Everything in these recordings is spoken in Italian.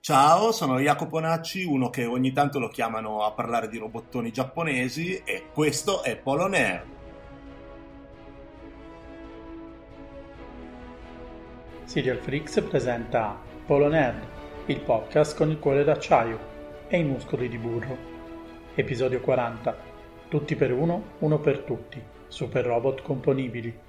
Ciao, sono Jacopo Nacci, uno che ogni tanto lo chiamano a parlare di robottoni giapponesi, e questo è Polo Nerd. Serial Freaks presenta Polo Nerd, il podcast con il cuore d'acciaio e i muscoli di burro. Episodio 40. Tutti per uno, uno per tutti. Super robot componibili.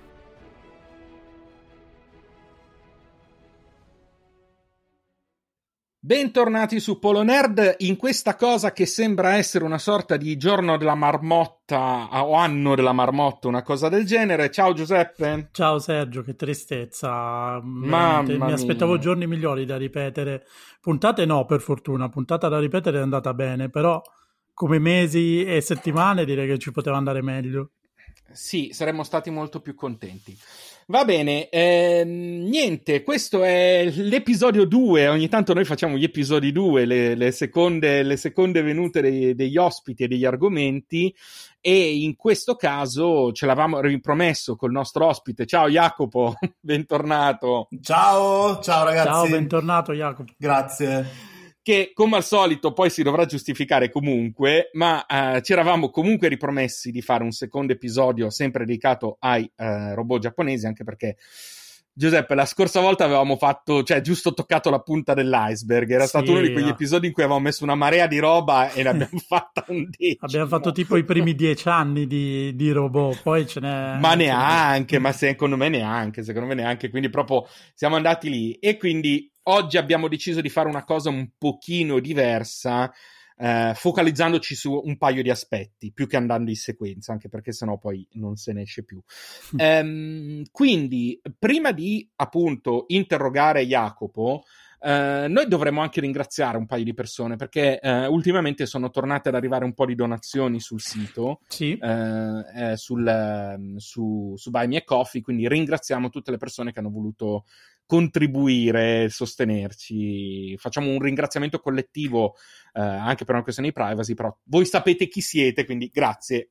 Bentornati su Polo Nerd in questa cosa che sembra essere una sorta di giorno della marmotta o anno della marmotta, una cosa del genere. Ciao Giuseppe. Ciao Sergio, che tristezza. Mamma Mi aspettavo mia. giorni migliori da ripetere. Puntate no, per fortuna. Puntata da ripetere è andata bene, però come mesi e settimane direi che ci poteva andare meglio. Sì, saremmo stati molto più contenti. Va bene, niente, questo è l'episodio 2, ogni tanto noi facciamo gli episodi 2, le seconde venute degli ospiti e degli argomenti, e in questo caso ce l'avamo ripromesso col nostro ospite. Ciao Jacopo, bentornato. Ciao ragazzi. Ciao, bentornato Jacopo. Grazie. Che come al solito poi si dovrà giustificare comunque, ma ci eravamo comunque ripromessi di fare un secondo episodio sempre dedicato ai robot giapponesi, anche perché Giuseppe la scorsa volta avevamo fatto, cioè giusto toccato la punta dell'iceberg, era stato uno di quegli episodi in cui avevamo messo una marea di roba e ne abbiamo fatta un decimo. Abbiamo fatto tipo i primi 10 anni di robot, poi ce n'è... Ma neanche, ma secondo me neanche, quindi proprio siamo andati lì, e quindi oggi abbiamo deciso di fare una cosa un pochino diversa, focalizzandoci su un paio di aspetti, più che andando in sequenza, anche perché sennò poi non se ne esce più. Quindi, prima di appunto interrogare Jacopo, noi dovremmo anche ringraziare un paio di persone, perché ultimamente sono tornate ad arrivare un po' di donazioni sul sito, sì. su Buy Me a Coffee, quindi ringraziamo tutte le persone che hanno voluto contribuire, sostenerci. Facciamo un ringraziamento collettivo anche per una questione di privacy, però voi sapete chi siete, quindi grazie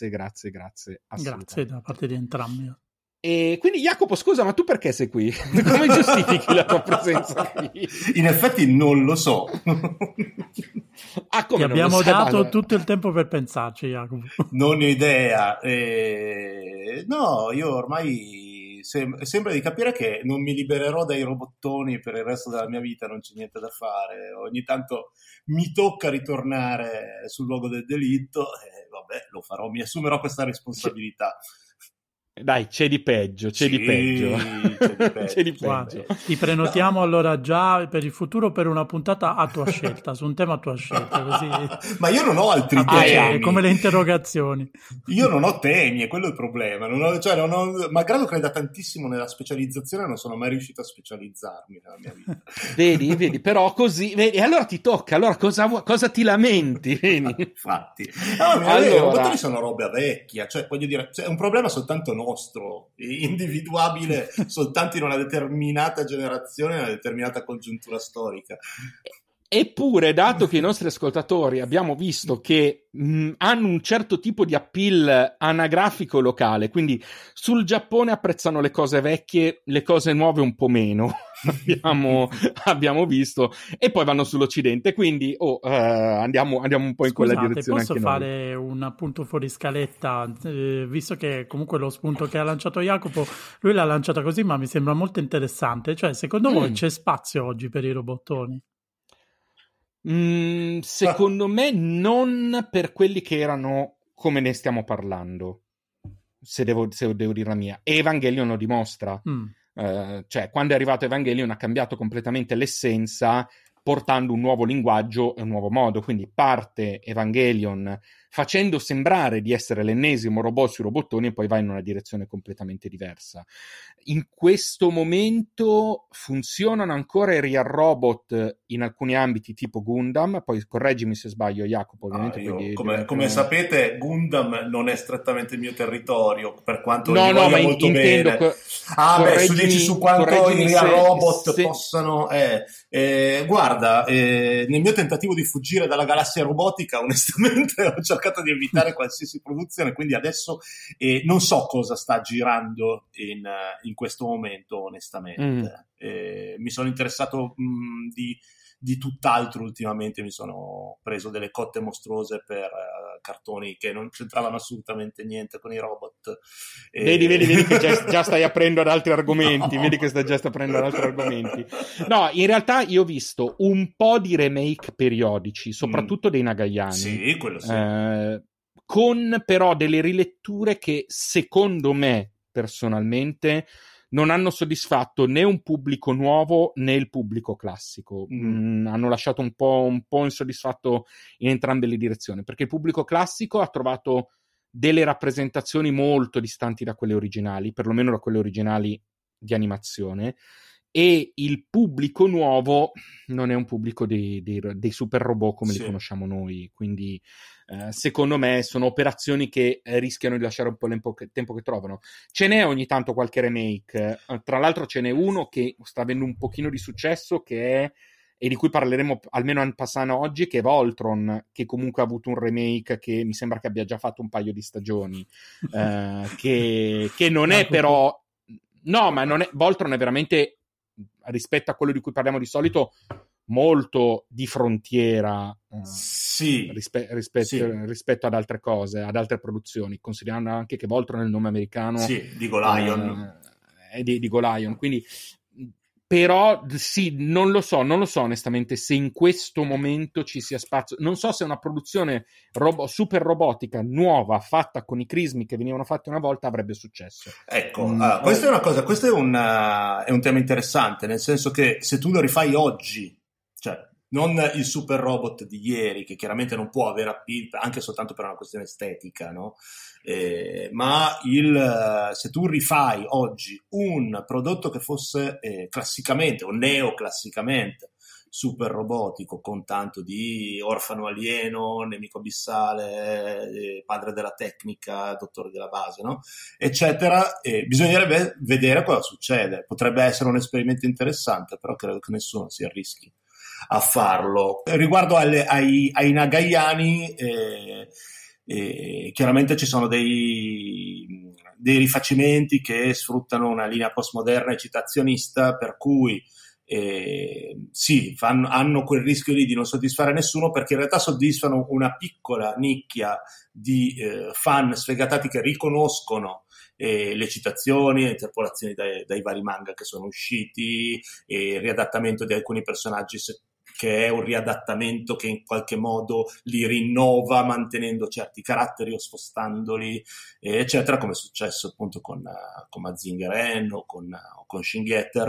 Grazie da parte di entrambi. E quindi Jacopo, scusa, ma tu perché sei qui? Come giustifichi la tua presenza qui? In effetti non lo so. Ti abbiamo dato tutto il tempo per pensarci, Jacopo. Non ho idea. No, io ormai sembra di capire che non mi libererò dai robottoni per il resto della mia vita, non c'è niente da fare. Ogni tanto mi tocca ritornare sul luogo del delitto e vabbè, lo farò, mi assumerò questa responsabilità. Dai, c'è di peggio. Guarda, ti prenotiamo allora già per il futuro per una puntata a tua scelta, su un tema a tua scelta, così. Ma io non ho altri temi. Come le interrogazioni. Io non ho temi, è quello il problema. Malgrado creda tantissimo nella specializzazione, non sono mai riuscito a specializzarmi nella mia vita. Vedi, però così, vedi, allora ti tocca, allora cosa ti lamenti? Vedi? Infatti. I robottoni sono roba vecchia, cioè voglio dire, è un problema soltanto nostro, individuabile soltanto in una determinata generazione, in una determinata congiuntura storica. Eppure, dato che i nostri ascoltatori abbiamo visto che hanno un certo tipo di appeal anagrafico locale, quindi sul Giappone apprezzano le cose vecchie, le cose nuove un po' meno, abbiamo visto, e poi vanno sull'Occidente, quindi andiamo un po' in quella direzione. Posso fare un appunto fuori scaletta, visto che comunque lo spunto che ha lanciato Jacopo, lui l'ha lanciata così, ma mi sembra molto interessante. Cioè, secondo voi c'è spazio oggi per i robottoni? Secondo me non per quelli che erano come ne stiamo parlando, se devo dire la mia. E Evangelion lo dimostra. Cioè, quando è arrivato Evangelion ha cambiato completamente l'essenza, portando un nuovo linguaggio e un nuovo modo. Quindi parte Evangelion facendo sembrare di essere l'ennesimo robot sui robottoni, e poi va in una direzione completamente diversa. In questo momento funzionano ancora i real robot in alcuni ambiti, tipo Gundam, poi correggimi se sbaglio Jacopo, ovviamente. Come sapete, Gundam non è strettamente il mio territorio, per quanto no, voglia ma molto bene. Dici su quanto i real robot possano... Guarda, nel mio tentativo di fuggire dalla galassia robotica, onestamente ho cercato cercato di evitare qualsiasi produzione, quindi adesso non so cosa sta girando in questo momento, onestamente. Mi sono interessato di tutt'altro ultimamente, mi sono preso delle cotte mostruose per cartoni che non c'entravano assolutamente niente con i robot. Vedi che già stai aprendo ad altri argomenti, no. Vedi che stai già aprendo ad altri argomenti. No, in realtà io ho visto un po' di remake periodici, soprattutto dei Nagayani. Sì, quello sì. Con però delle riletture che secondo me, personalmente, non hanno soddisfatto né un pubblico nuovo né il pubblico classico. Hanno lasciato un po' insoddisfatto in entrambe le direzioni, perché il pubblico classico ha trovato delle rappresentazioni molto distanti da quelle originali, perlomeno da quelle originali di animazione, e il pubblico nuovo non è un pubblico dei super robot come li conosciamo noi, quindi secondo me sono operazioni che rischiano di lasciare un po' il tempo che trovano. Ce n'è ogni tanto qualche remake, tra l'altro ce n'è uno che sta avendo un pochino di successo, che è, e di cui parleremo almeno en passant oggi, che è Voltron, che comunque ha avuto un remake che mi sembra che abbia già fatto un paio di stagioni, che non è però... No, ma non è... Voltron è veramente, rispetto a quello di cui parliamo di solito, molto di frontiera rispetto ad altre cose, ad altre produzioni, considerando anche che Voltron è il nome americano di Golion, di Golion, quindi però sì, non lo so onestamente se in questo momento ci sia spazio. Non so se una produzione super robotica nuova fatta con i crismi che venivano fatti una volta avrebbe successo. Ecco, questa è una cosa, questo è un tema interessante, nel senso che se tu lo rifai oggi, cioè non il super robot di ieri, che chiaramente non può avere appeal anche soltanto per una questione estetica, no? Ma se tu rifai oggi un prodotto che fosse classicamente o neoclassicamente super robotico, con tanto di orfano alieno, nemico abissale, padre della tecnica, dottore della base, no? Eccetera, bisognerebbe vedere cosa succede. Potrebbe essere un esperimento interessante, però credo che nessuno si arrischi a farlo. Riguardo ai Nagayani, chiaramente ci sono dei rifacimenti che sfruttano una linea postmoderna e citazionista, per cui hanno quel rischio lì di non soddisfare nessuno, perché in realtà soddisfano una piccola nicchia di fan sfegatati che riconoscono le citazioni, le interpolazioni dai vari manga che sono usciti, il riadattamento di alcuni personaggi che è un riadattamento che in qualche modo li rinnova mantenendo certi caratteri o spostandoli, eccetera, come è successo appunto con Mazinger Z o con Shin Getter,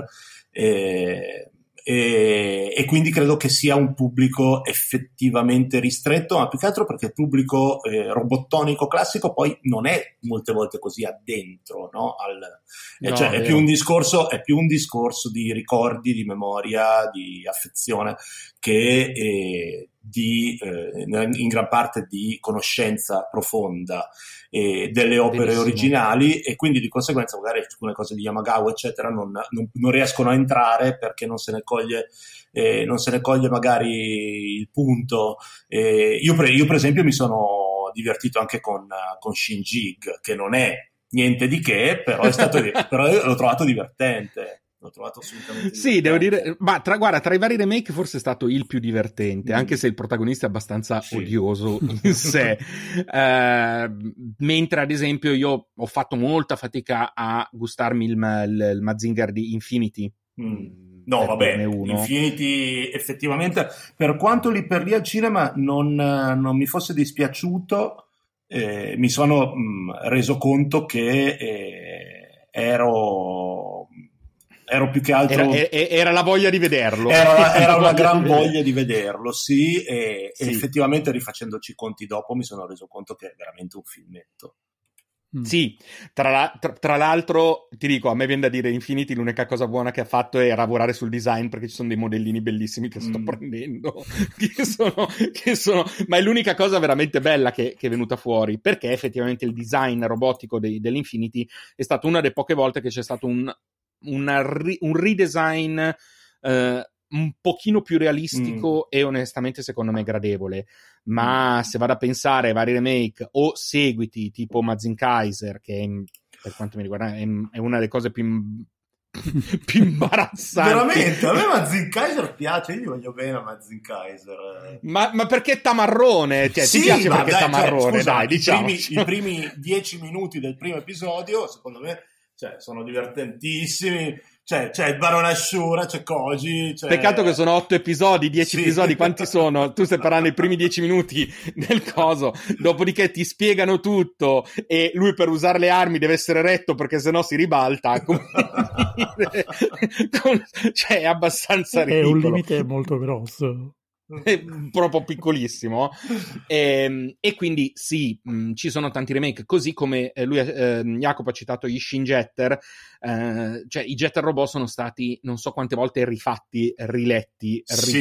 e quindi credo che sia un pubblico effettivamente ristretto, ma più che altro perché il pubblico robottonico classico poi non è molte volte così addentro, no? Cioè è più un discorso di ricordi, di memoria, di affezione, che in gran parte di conoscenza profonda delle opere originali, e quindi di conseguenza magari alcune cose di Yamagawa eccetera non riescono a entrare perché non se ne coglie magari il punto. Io per esempio mi sono divertito anche con Shin Jig, che non è niente di che, però però l'ho trovato divertente. L'ho trovato assolutamente sì, devo dire, ma tra i vari remake forse è stato il più divertente, anche se il protagonista è abbastanza odioso in sé. Mentre ad esempio io ho fatto molta fatica a gustarmi il Mazinger di Infinity. No, vabbè, Infinity effettivamente, per quanto lì per lì al cinema non mi fosse dispiaciuto, mi sono reso conto che ero più che altro... Era la voglia di vederlo. Era una gran voglia di vederlo, sì, e effettivamente rifacendoci i conti dopo mi sono reso conto che è veramente un filmetto. Sì, tra l'altro ti dico, a me viene da dire Infinity l'unica cosa buona che ha fatto è lavorare sul design, perché ci sono dei modellini bellissimi che sto prendendo che sono ma è l'unica cosa veramente bella che è venuta fuori, perché effettivamente il design robotico dell'Infinity è stato una delle poche volte che c'è stato un redesign un pochino più realistico e onestamente secondo me gradevole, ma se vado a pensare ai vari remake o seguiti tipo Mazin Kaiser, che per quanto mi riguarda è una delle cose più imbarazzanti. Veramente, a me Mazin Kaiser piace, io gli voglio bene a Mazin Kaiser. Ma perché tamarrone? Cioè, sì, ti piace perché dai, tamarrone? Scusa, dai, diciamo. I primi 10 minuti del primo episodio, secondo me, sono divertentissimi. C'è il Barone Ashura, c'è Koji. Peccato che sono 8 episodi, 10 episodi, quanti sono? Tu stai parlando i primi 10 minuti del coso, dopodiché ti spiegano tutto e lui per usare le armi deve essere retto perché sennò si ribalta. Cioè, è abbastanza ridicolo. È un limite molto grosso. È proprio piccolissimo e quindi sì, ci sono tanti remake, così come Jacopo ha citato gli Shin Jetter, cioè i Jetter robot sono stati non so quante volte rifatti, riletti,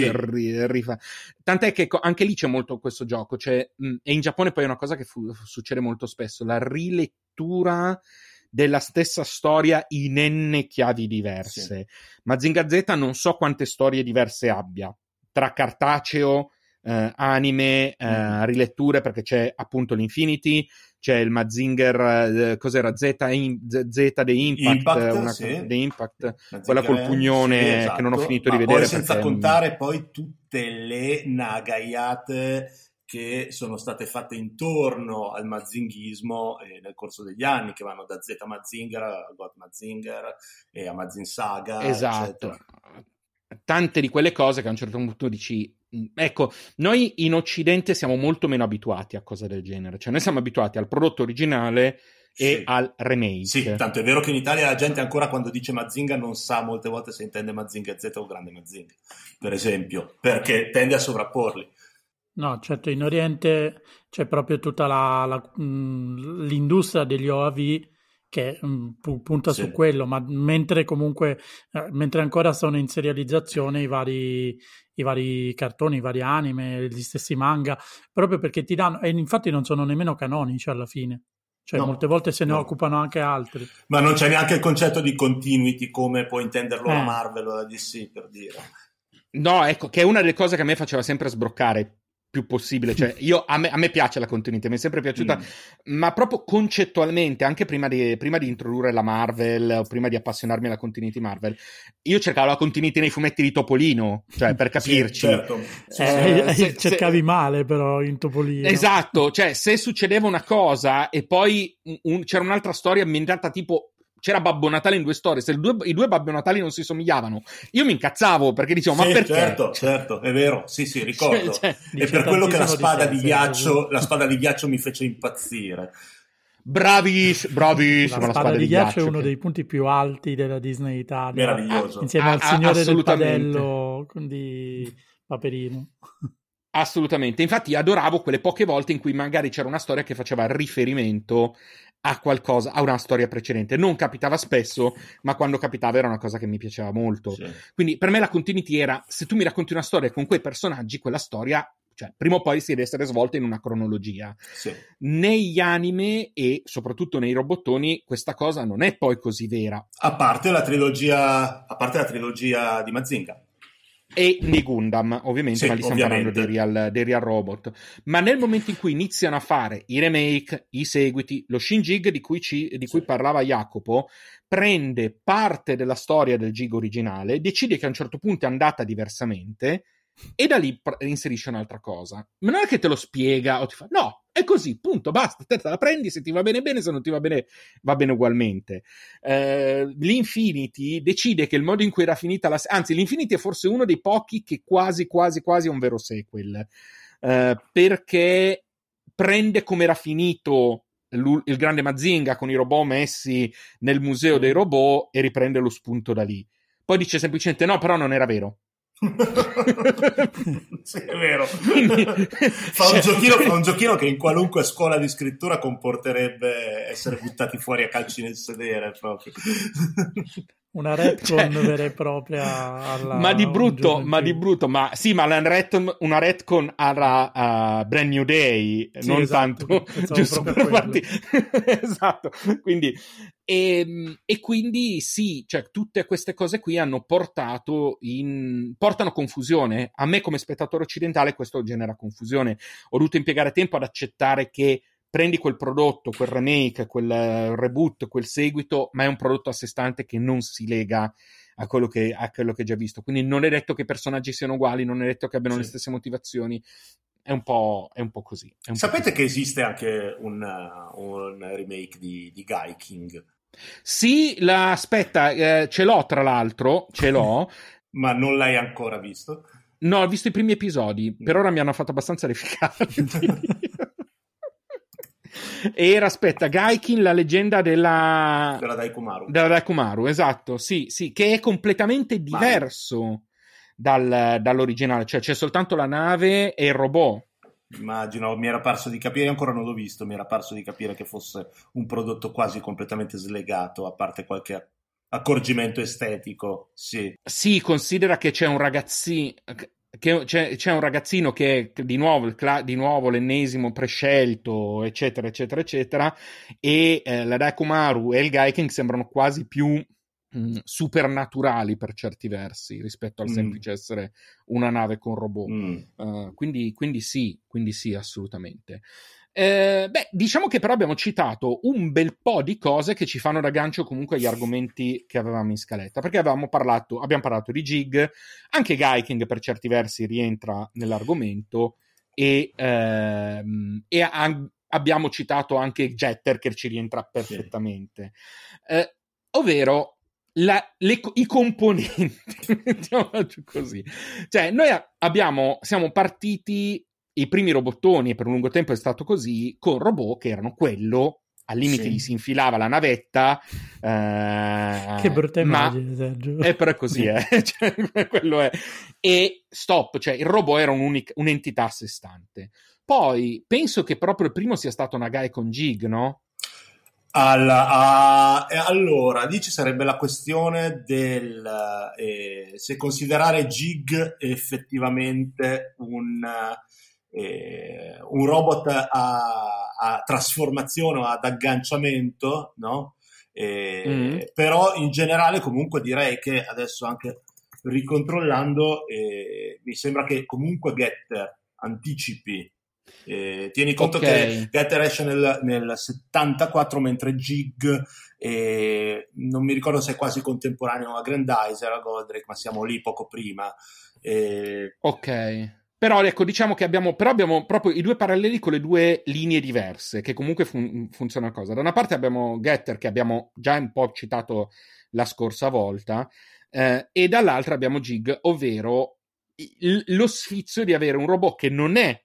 tant'è che anche lì c'è molto questo gioco, e in Giappone poi è una cosa che succede molto spesso, la rilettura della stessa storia in n chiavi diverse. Mazinga Z non so quante storie diverse abbia tra cartaceo, anime, riletture, perché c'è appunto l'Infinity, c'è il Mazinger, cos'era? Z The Impact, The Impact, quella col pugnone, esatto, che non ho finito di vedere. Poi senza contare poi tutte le nagaiate che sono state fatte intorno al mazinghismo nel corso degli anni, che vanno da Z Mazinger a God Mazinger e a Mazin Saga, esatto, eccetera. Tante di quelle cose che a un certo punto dici, ecco, noi in Occidente siamo molto meno abituati a cose del genere, cioè noi siamo abituati al prodotto originale e al remake. Sì, tanto è vero che in Italia la gente ancora quando dice Mazinga non sa molte volte se intende Mazinga Z o Grande Mazinga, per esempio, perché tende a sovrapporli. No, certo, in Oriente c'è proprio tutta l'industria degli OAV che punta su quello, ma mentre comunque mentre ancora sono in serializzazione i vari cartoni, i vari anime, gli stessi manga, proprio perché ti danno, e infatti non sono nemmeno canonici alla fine, cioè molte volte se ne occupano anche altri. Ma non c'è neanche il concetto di continuity come può intenderlo la Marvel o la DC, per dire. No, ecco, che è una delle cose che a me faceva sempre sbroccare più possibile, cioè a me piace la continuità, mi è sempre piaciuta, ma proprio concettualmente, anche prima di introdurre la Marvel o prima di appassionarmi alla continuity Marvel, io cercavo la continuity nei fumetti di Topolino, cioè per capirci. Sì, certo. Cercavi male però in Topolino. Esatto, cioè se succedeva una cosa e poi c'era un'altra storia ambientata tipo c'era Babbo Natale in due storie, se i due Babbo Natali non si somigliavano, io mi incazzavo perché dicevo, ma perché? Certo, è vero, sì, ricordo. È per quello che la spada di ghiaccio mi fece impazzire. Bravissimo. La spada di ghiaccio è uno dei punti più alti della Disney Italia. Meraviglioso. Insieme al Signore del Padello di Paperino. Assolutamente, infatti adoravo quelle poche volte in cui magari c'era una storia che faceva riferimento a qualcosa, a una storia precedente. Non capitava spesso, ma quando capitava era una cosa che mi piaceva molto. Sì. Quindi per me la continuity era, se tu mi racconti una storia con quei personaggi, quella storia, cioè prima o poi si deve essere svolta in una cronologia. Sì. Negli anime e soprattutto nei robottoni questa cosa non è poi così vera. A parte la trilogia di Mazinga. E nei Gundam, ovviamente, sì, ma lì stiamo parlando dei real robot. Ma nel momento in cui iniziano a fare i remake, i seguiti, lo Shin-Jig di cui parlava Jacopo, prende parte della storia del Jig originale, decide che a un certo punto è andata diversamente e da lì inserisce un'altra cosa. Ma non è che te lo spiega o ti fa, no, è così, punto, basta, te la prendi, se ti va bene, se non ti va bene ugualmente. L'Infinity decide che il modo in cui era finita anzi, l'Infinity è forse uno dei pochi che quasi è un vero sequel, perché prende come era finito il grande Mazinga con i robot messi nel museo dei robot e riprende lo spunto da lì. Poi dice semplicemente no, però non era vero. Sì, è vero. Fa un giochino che in qualunque scuola di scrittura comporterebbe essere buttati fuori a calci nel sedere proprio. Una retcon vera e propria ma di brutto, ma sì, ma una retcon alla Brand New Day, sì, non esatto, tanto giusto per farti esatto, quindi E quindi sì, cioè tutte queste cose qui portano confusione. A me come spettatore occidentale questo genera confusione. Ho dovuto impiegare tempo ad accettare che prendi quel prodotto, quel remake, quel reboot, quel seguito, ma è un prodotto a sé stante che non si lega a quello che hai già visto. Quindi non è detto che i personaggi siano uguali, non è detto che abbiano le stesse motivazioni. È un po' così. Sapete che esiste anche un remake di Guy King? Sì, aspetta, ce l'ho tra l'altro, Ma non l'hai ancora visto? No, ho visto i primi episodi, per ora mi hanno fatto abbastanza rifficare. Era, aspetta, Gaikin, la leggenda della Daikumaru, esatto, sì, che è completamente diverso dall'originale, cioè c'è soltanto la nave e il robot. Immagino, mi era parso di capire, ancora non l'ho visto, mi era parso di capire che fosse un prodotto quasi completamente slegato, a parte qualche accorgimento estetico. Sì, considera che c'è un ragazzino c'è un ragazzino che è di nuovo l'ennesimo prescelto, eccetera eccetera eccetera, e la Daikumaru e il Gaiking sembrano quasi più supernaturali per certi versi rispetto al semplice essere una nave con robot. Quindi sì, assolutamente. Diciamo che però abbiamo citato un bel po' di cose che ci fanno da gancio comunque agli argomenti che avevamo in scaletta, perché abbiamo parlato di Jig, anche Gaiking per certi versi rientra nell'argomento, e abbiamo citato anche Jetter che ci rientra perfettamente, ovvero i componenti, mettiamola giù così. Cioè noi siamo partiti, i primi robottoni, e per un lungo tempo è stato così, con robot che erano quello, al limite gli si infilava la navetta, che brutta immagine, Sergio. Però è così, cioè, quello è. E stop, cioè il robot era un'entità a sé stante. Poi penso che proprio il primo sia stato Nagai con Jig, no? Allora, lì ci sarebbe la questione del se considerare Jig effettivamente un robot a trasformazione o ad agganciamento, no? Però in generale comunque direi che adesso anche ricontrollando mi sembra che comunque Getter anticipi. Tieni conto che Getter esce nel 74, mentre Jig non mi ricordo se è quasi contemporaneo a Grandizer, a Goldrake, ma siamo lì poco prima. Ok, però ecco, diciamo che abbiamo proprio i due paralleli con le due linee diverse, che comunque funzionano cosa. Da una parte abbiamo Getter, che abbiamo già un po' citato la scorsa volta, e dall'altra abbiamo Jig, ovvero lo sfizio di avere un robot che non è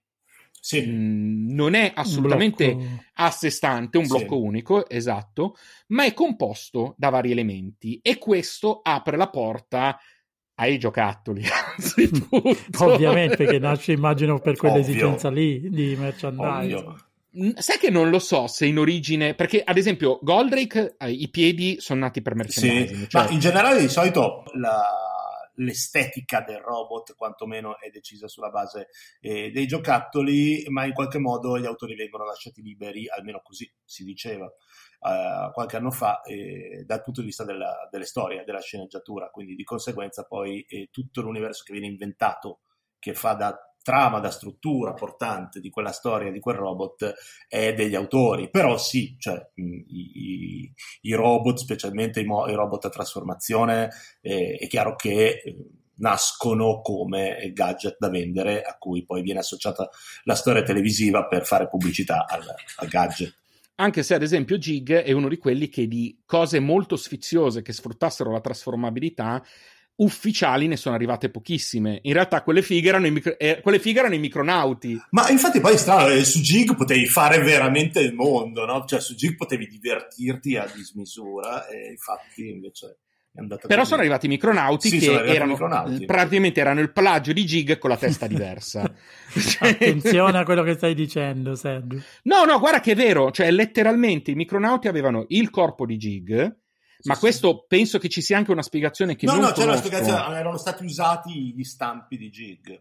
assolutamente a sé stante, un blocco unico, esatto, ma è composto da vari elementi, e questo apre la porta ai giocattoli. Ovviamente, che nasce, immagino, per quell'esigenza lì di merchandise. Sai che non lo so se in origine, perché ad esempio Goldrake, i piedi sono nati per merchandising, ma in generale di solito l'estetica del robot quantomeno è decisa sulla base dei giocattoli, ma in qualche modo gli autori vengono lasciati liberi, almeno così si diceva qualche anno fa, dal punto di vista delle storie, della sceneggiatura, quindi di conseguenza poi tutto l'universo che viene inventato, che fa da trama, da struttura portante di quella storia, di quel robot, è degli autori. Però sì, cioè i robot, specialmente i robot a trasformazione, è chiaro che nascono come gadget da vendere, a cui poi viene associata la storia televisiva per fare pubblicità al gadget. Anche se ad esempio Jig è uno di quelli che di cose molto sfiziose che sfruttassero la trasformabilità ufficiali ne sono arrivate pochissime. In realtà quelle fighe erano i micronauti. Ma infatti poi strano, su Jig potevi fare veramente il mondo, no? Cioè su Jig potevi divertirti a dismisura, e infatti invece è andata però così. Sono arrivati i micronauti praticamente erano il plagio di Jig con la testa diversa. Attenzione a quello che stai dicendo, Sergio. No, guarda che è vero, cioè letteralmente i micronauti avevano il corpo di Jig. Ma questo penso che ci sia anche una spiegazione che non conosco. C'è una spiegazione, erano stati usati gli stampi di Jig.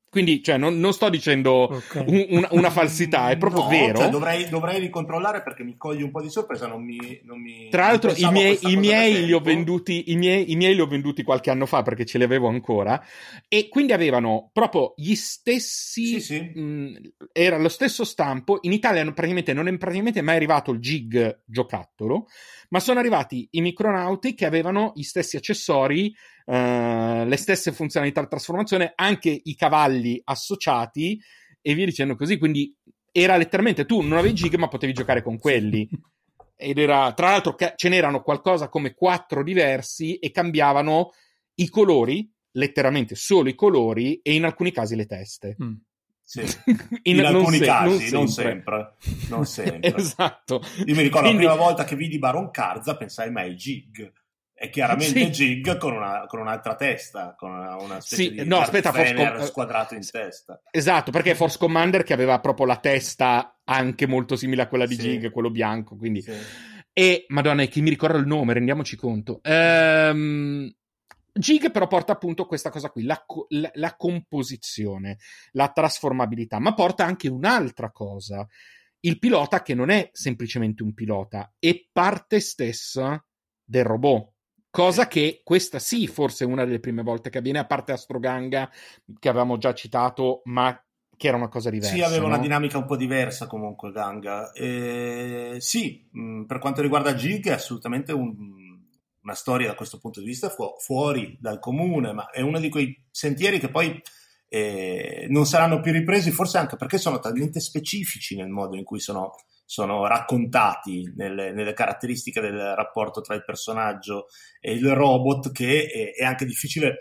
Quindi, cioè, non sto dicendo una falsità, è proprio vero. Cioè, dovrei ricontrollare perché mi coglie un po' di sorpresa. Non mi Tra l'altro, i miei li ho venduti qualche anno fa perché ce li avevo ancora. E quindi avevano proprio gli stessi. Sì. Era lo stesso stampo. In Italia praticamente non è praticamente mai arrivato il Jig giocattolo, ma sono arrivati i Micronauti che avevano gli stessi accessori, le stesse funzionalità di trasformazione, anche i cavalli associati e via dicendo così. Quindi era letteralmente, tu non avevi Jig ma potevi giocare con quelli. Ed era, tra l'altro, ce n'erano qualcosa come 4 diversi e cambiavano i colori, letteralmente solo i colori, e in alcuni casi le teste. Sì. In alcuni casi, non sempre. Esatto. Io mi ricordo la prima volta che vidi Baron Karza pensai ma è Jig. È chiaramente Jig con un'altra testa, con una specie di Fener squadrato in testa. Esatto, perché è Force Commander che aveva proprio la testa anche molto simile a quella di Jig, quello bianco, quindi... Sì. E, madonna, che mi ricordo il nome, rendiamoci conto. Jig però porta appunto questa cosa qui, la composizione, la trasformabilità, ma porta anche un'altra cosa. Il pilota che non è semplicemente un pilota, è parte stessa del robot. Cosa che questa sì, forse è una delle prime volte che avviene, a parte Astroganga, che avevamo già citato, ma che era una cosa diversa. Sì, aveva una dinamica un po' diversa comunque Ganga. Sì, per quanto riguarda Jig è assolutamente una storia da questo punto di vista fuori dal comune, ma è uno di quei sentieri che poi non saranno più ripresi, forse anche perché sono talmente specifici nel modo in cui sono raccontati, nelle caratteristiche del rapporto tra il personaggio e il robot, che è anche difficile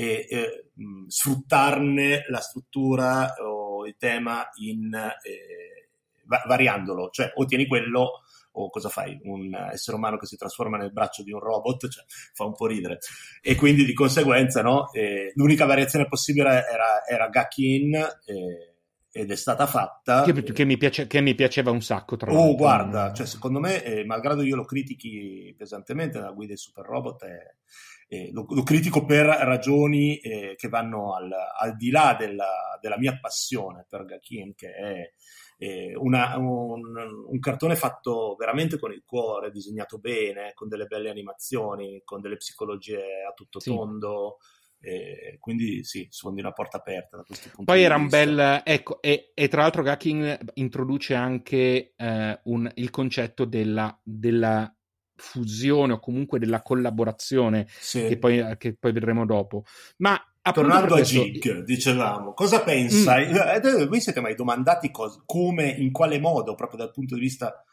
sfruttarne la struttura o il tema variandolo, cioè o tieni quello o cosa fai? Un essere umano che si trasforma nel braccio di un robot, cioè, fa un po' ridere. E quindi di conseguenza, no? L'unica variazione possibile era Gakin, ed è stata fatta. Che mi piaceva un sacco, tra l'altro. Guarda, cioè, secondo me, malgrado io lo critichi pesantemente nella guida del Super Robot, lo critico per ragioni che vanno al di là della mia passione per Gakin, che è un cartone fatto veramente con il cuore, disegnato bene, con delle belle animazioni, con delle psicologie a tutto tondo. Quindi sì, sfondi una porta aperta da questo punto poi di era vista. un bel, ecco, e tra l'altro Gakin introduce anche il concetto della fusione o comunque della collaborazione, che poi vedremo dopo. Ma tornando a Jig, dicevamo, cosa pensa? Voi siete mai domandati come, in quale modo, proprio dal punto di vista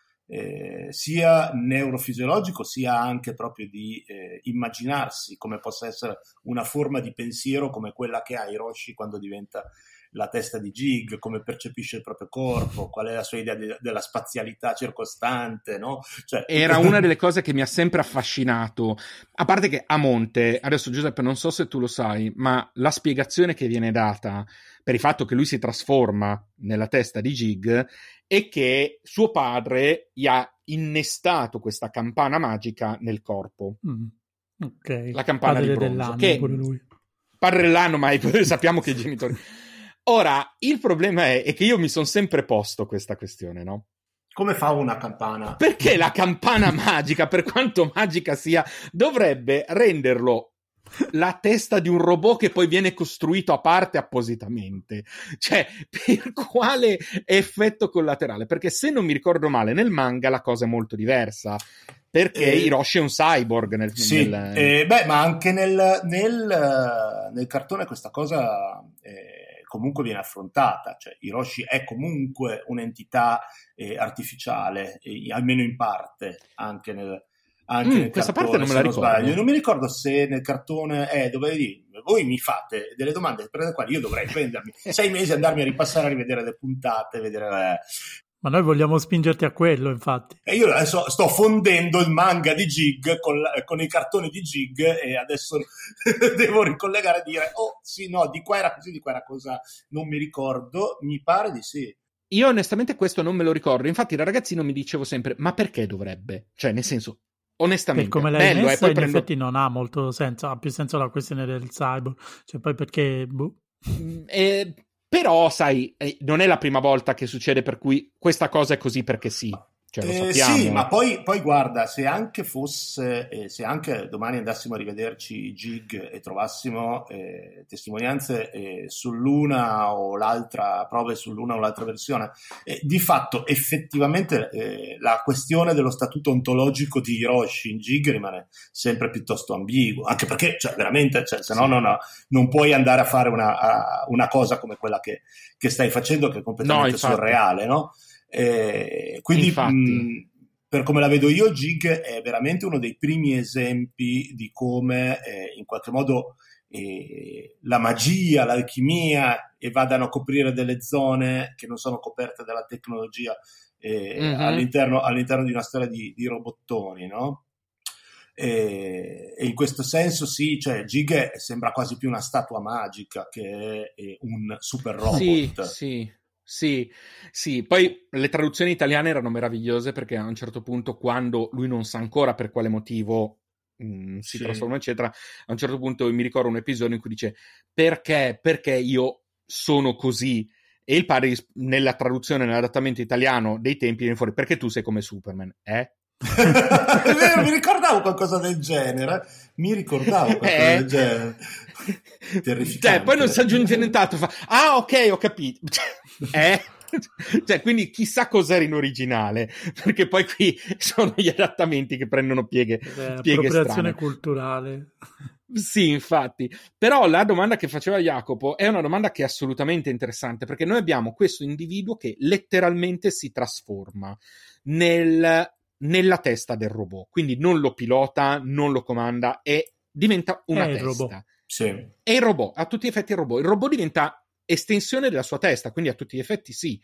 sia neurofisiologico, sia anche proprio di immaginarsi come possa essere una forma di pensiero come quella che ha Hiroshi quando diventa la testa di Jig, come percepisce il proprio corpo, qual è la sua idea della spazialità circostante, no? Cioè, era una delle cose che mi ha sempre affascinato, a parte che a monte, adesso Giuseppe non so se tu lo sai, ma la spiegazione che viene data per il fatto che lui si trasforma nella testa di Jig è che suo padre gli ha innestato questa campana magica nel corpo. Ok. La campana padre di bronzo, dell'anno, che pure lui. Padre dell'anno, ma sappiamo che i genitori... Ora, il problema è che io mi sono sempre posto questa questione, no? Come fa una campana? Perché la campana magica, per quanto magica sia, dovrebbe renderlo la testa di un robot che poi viene costruito a parte appositamente? Cioè, per quale effetto collaterale? Perché se non mi ricordo male, nel manga la cosa è molto diversa. Perché Hiroshi è un cyborg ma anche nel cartone questa cosa comunque viene affrontata, cioè Hiroshi è comunque un'entità artificiale, almeno in parte, anche nel questa cartone, parte non me la ricordo. Sbaglio. Non mi ricordo se nel cartone voi mi fate delle domande per le quali io dovrei prendermi 6 mesi, andarmi a ripassare, a rivedere le puntate, vedere... Ma noi vogliamo spingerti a quello, infatti. E io adesso sto fondendo il manga di Jig con i cartoni di Jig, e adesso devo ricollegare e dire sì, no, di qua era così, di qua era cosa, non mi ricordo, mi pare di sì. Io onestamente questo non me lo ricordo, infatti da ragazzino mi dicevo sempre, ma perché dovrebbe? Cioè, nel senso, onestamente, per come l'hai bello, messa, poi effetti non ha molto senso, ha più senso la questione del cyborg, cioè poi perché Però, sai, non è la prima volta che succede per cui questa cosa è così perché sì. Cioè, lo sappiamo. Sì, ma poi guarda, se anche domani andassimo a rivederci Gig e trovassimo testimonianze sull'una o l'altra, prove sull'una o l'altra versione, di fatto effettivamente la questione dello statuto ontologico di Hiroshi in Gig rimane sempre piuttosto ambiguo, anche perché veramente, se no non puoi andare a fare una cosa come quella che stai facendo, che è completamente surreale, no? Quindi per come la vedo io, Gig è veramente uno dei primi esempi di come in qualche modo la magia, l'alchimia vadano a coprire delle zone che non sono coperte dalla tecnologia all'interno di una storia di robottoni, no? E in questo senso sì, cioè Gig sembra quasi più una statua magica che un super robot. Sì, poi le traduzioni italiane erano meravigliose, perché a un certo punto, quando lui non sa ancora per quale motivo si trasforma eccetera, a un certo punto mi ricordo un episodio in cui dice perché io sono così, e il padre nella traduzione, nell'adattamento italiano dei tempi viene fuori perché tu sei come Superman, mi ricordavo qualcosa del genere. Cioè, poi non si aggiunge nient'altro, ok, ho capito. Cioè, quindi chissà cos'era in originale, perché poi qui sono gli adattamenti che prendono pieghe appropriazione culturale. Sì, infatti. Però la domanda che faceva Jacopo è una domanda che è assolutamente interessante, perché noi abbiamo questo individuo che letteralmente si trasforma nella testa del robot, quindi non lo pilota, non lo comanda, e diventa una testa. Robot. Sì. È il robot, a tutti gli effetti il robot diventa estensione della sua testa, quindi a tutti gli effetti sì.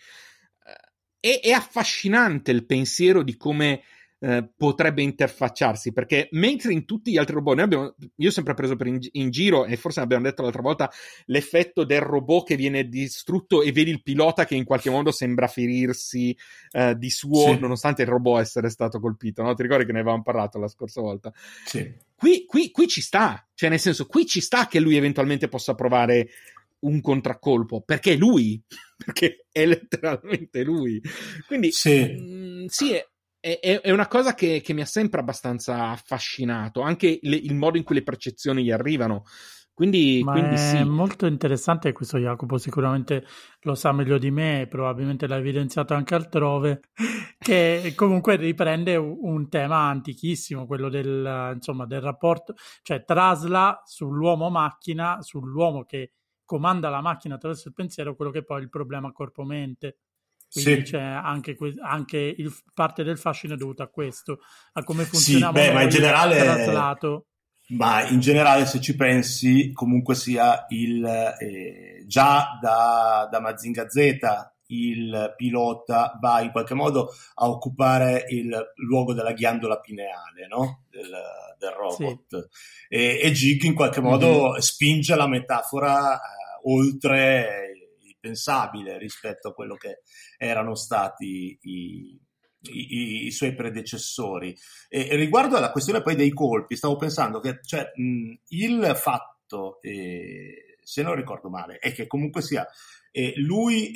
È affascinante il pensiero di come potrebbe interfacciarsi, perché mentre in tutti gli altri robot io ho sempre preso in giro, e forse abbiamo detto l'altra volta, l'effetto del robot che viene distrutto e vedi il pilota che in qualche modo sembra ferirsi di suo, nonostante il robot essere stato colpito, no? Ti ricordi che ne avevamo parlato la scorsa volta? Sì. Qui ci sta, cioè nel senso, qui ci sta che lui eventualmente possa provare un contraccolpo, perché è lui, perché è letteralmente lui. Quindi sì, è una cosa che mi ha sempre abbastanza affascinato, anche il modo in cui le percezioni gli arrivano. Quindi sì. È molto interessante questo, Jacopo sicuramente lo sa meglio di me, probabilmente l'ha evidenziato anche altrove, che comunque riprende un tema antichissimo, quello del rapporto, cioè trasla sull'uomo-macchina, sull'uomo che comanda la macchina attraverso il pensiero, quello che poi è il problema corpo-mente. Quindi c'è anche parte del fascino è dovuto a questo, a come funzionava ma in generale traslato. Ma in generale, se ci pensi, comunque sia già da Mazinga Z il pilota va in qualche modo a occupare il luogo della ghiandola pineale, no? del robot. Sì. E Gig in qualche modo spinge la metafora oltre il pensabile rispetto a quello che erano stati i suoi predecessori. E riguardo alla questione poi dei colpi, stavo pensando che il fatto, se non ricordo male, è che comunque sia lui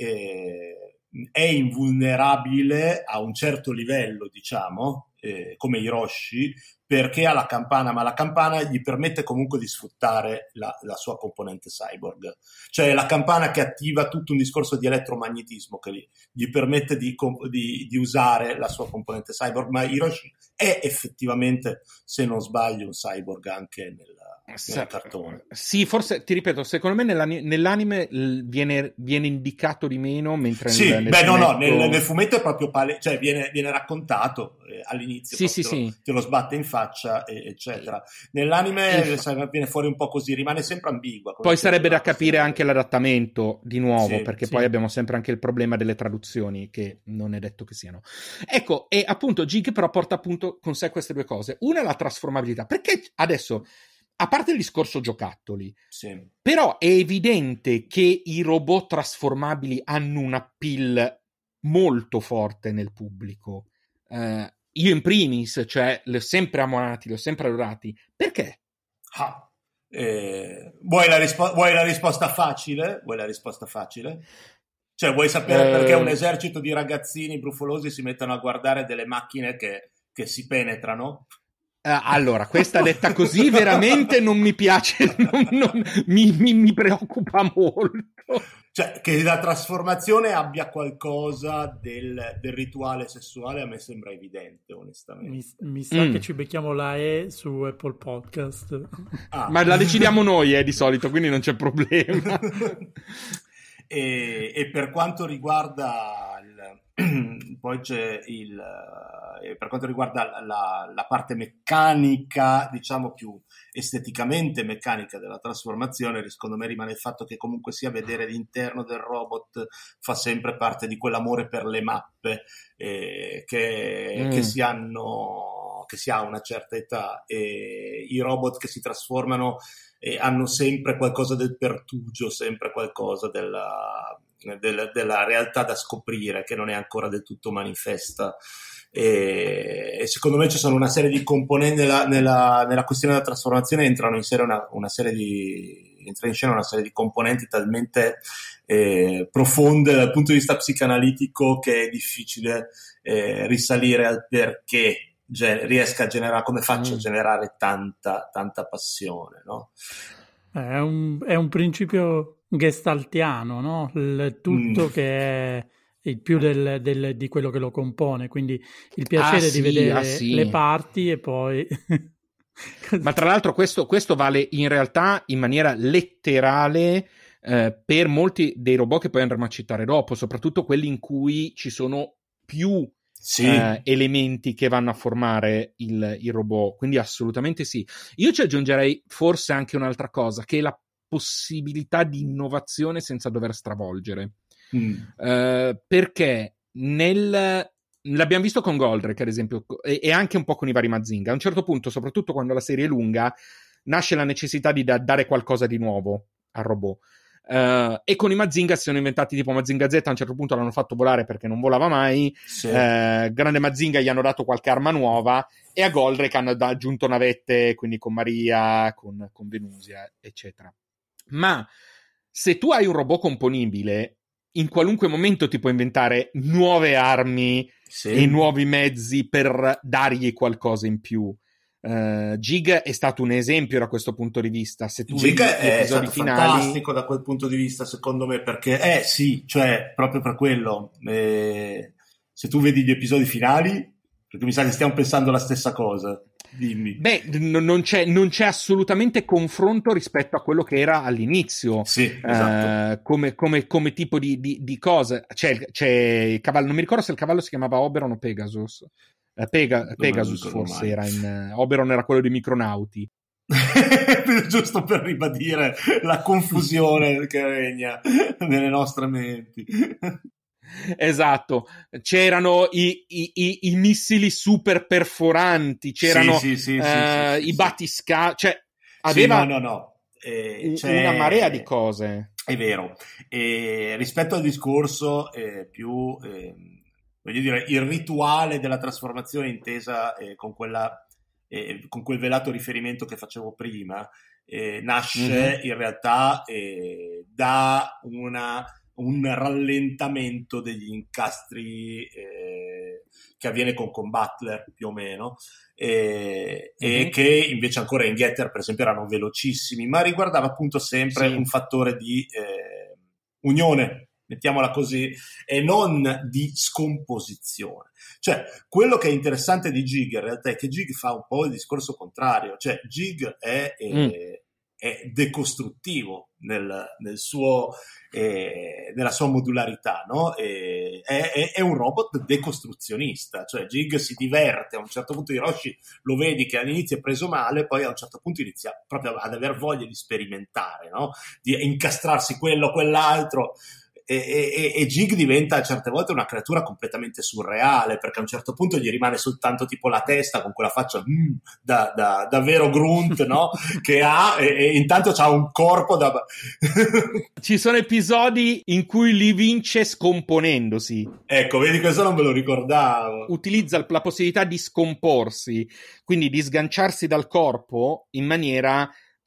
è invulnerabile a un certo livello, diciamo, come Hiroshi, perché ha la campana, ma la campana gli permette comunque di sfruttare la sua componente cyborg. Cioè la campana che attiva tutto un discorso di elettromagnetismo che gli permette di usare la sua componente cyborg, ma Hiroshi è effettivamente, se non sbaglio, un cyborg anche nel cartone. Sì, forse, ti ripeto, secondo me nell'anime viene indicato di meno, mentre nel fumetto è proprio cioè viene raccontato all'inizio, te lo sbatte in faccia, eccetera. Nell'anime viene fuori un po' così, rimane sempre ambigua. Poi sarebbe da capire anche l'adattamento di nuovo, perché poi abbiamo sempre anche il problema delle traduzioni, che non è detto che siano. Ecco, e appunto Gig però porta appunto con sé queste due cose. Una è la trasformabilità, perché adesso, a parte il discorso giocattoli, però è evidente che i robot trasformabili hanno un appeal molto forte nel pubblico. Io in primis, cioè, li ho sempre amati, li ho sempre adorati. Perché? Vuoi la risposta facile? Vuoi la risposta facile? Cioè, vuoi sapere perché un esercito di ragazzini brufolosi si mettono a guardare delle macchine che si penetrano? Allora, questa detta così veramente non mi piace, mi preoccupa molto. Cioè, che la trasformazione abbia qualcosa del rituale sessuale a me sembra evidente, onestamente. Mi sa che ci becchiamo la su Apple Podcast. Ma la decidiamo noi, di solito, quindi non c'è problema. E per quanto riguarda poi c'è per quanto riguarda la parte meccanica, diciamo più esteticamente meccanica della trasformazione, secondo me rimane il fatto che comunque sia vedere l'interno del robot fa sempre parte di quell'amore per le mappe che si ha a una certa età, e i robot che si trasformano hanno sempre qualcosa del pertugio, sempre qualcosa della realtà da scoprire che non è ancora del tutto manifesta, e secondo me ci sono una serie di componenti nella questione della trasformazione, entra in scena una serie di componenti talmente profonde dal punto di vista psicanalitico che è difficile risalire al perché riesca a generare, come faccio a generare tanta passione, no? È un principio gestaltiano, no? Il tutto che è il più di quello che lo compone, quindi il piacere di vedere le parti e poi... Ma tra l'altro questo vale in realtà in maniera letterale per molti dei robot che poi andremo a citare dopo, soprattutto quelli in cui ci sono più elementi che vanno a formare il robot, quindi assolutamente sì. Io ci aggiungerei forse anche un'altra cosa, che è la possibilità di innovazione senza dover stravolgere, perché l'abbiamo visto con Goldrake ad esempio, e anche un po' con i vari Mazinga. A un certo punto, soprattutto quando la serie è lunga, nasce la necessità di dare qualcosa di nuovo al robot. E con i Mazinga si sono inventati, tipo Mazinga Z a un certo punto l'hanno fatto volare perché non volava mai, Grande Mazinga gli hanno dato qualche arma nuova, e a Goldrake hanno aggiunto navette, quindi con Maria, con Venusia, eccetera. Ma se tu hai un robot componibile, in qualunque momento ti puoi inventare nuove armi e nuovi mezzi per dargli qualcosa in più. Jig è stato un esempio da questo punto di vista. Se tu Jig vedi gli episodi finali, fantastico da quel punto di vista, secondo me, perché cioè proprio per quello, se tu vedi gli episodi finali, perché mi sa che stiamo pensando la stessa cosa, dimmi. Beh, non c'è assolutamente confronto rispetto a quello che era all'inizio, esatto. come tipo di cosa. C'è il cavallo, non mi ricordo se il cavallo si chiamava Oberon o Pegasus. Pegasus forse mai. Era in Oberon era quello dei Micronauti. Giusto per ribadire la confusione che regna nelle nostre menti. Esatto, c'erano i missili super perforanti, c'erano i battiscadi, cioè aveva una marea di cose. È vero. Rispetto al discorso più voglio dire, il rituale della trasformazione intesa con quel velato riferimento che facevo prima, nasce in realtà da un rallentamento degli incastri che avviene con Butler più o meno, e che invece ancora in Getter per esempio erano velocissimi, ma riguardava appunto sempre un fattore di unione, mettiamola così, e non di scomposizione. Cioè, quello che è interessante di Jig in realtà è che Jig fa un po' il discorso contrario, cioè Jig è decostruttivo nella sua modularità, no? È un robot decostruzionista, cioè Jig si diverte, a un certo punto Hiroshi lo vedi che all'inizio è preso male, poi a un certo punto inizia proprio ad aver voglia di sperimentare, no? Di incastrarsi quello, quell'altro, e Jig diventa certe volte una creatura completamente surreale, perché a un certo punto gli rimane soltanto tipo la testa con quella faccia da vero grunt, no? Che ha, e intanto c'ha un corpo da... Ci sono episodi in cui li vince scomponendosi. Ecco, vedi, questo non me lo ricordavo. Utilizza la possibilità di scomporsi, quindi di sganciarsi dal corpo in maniera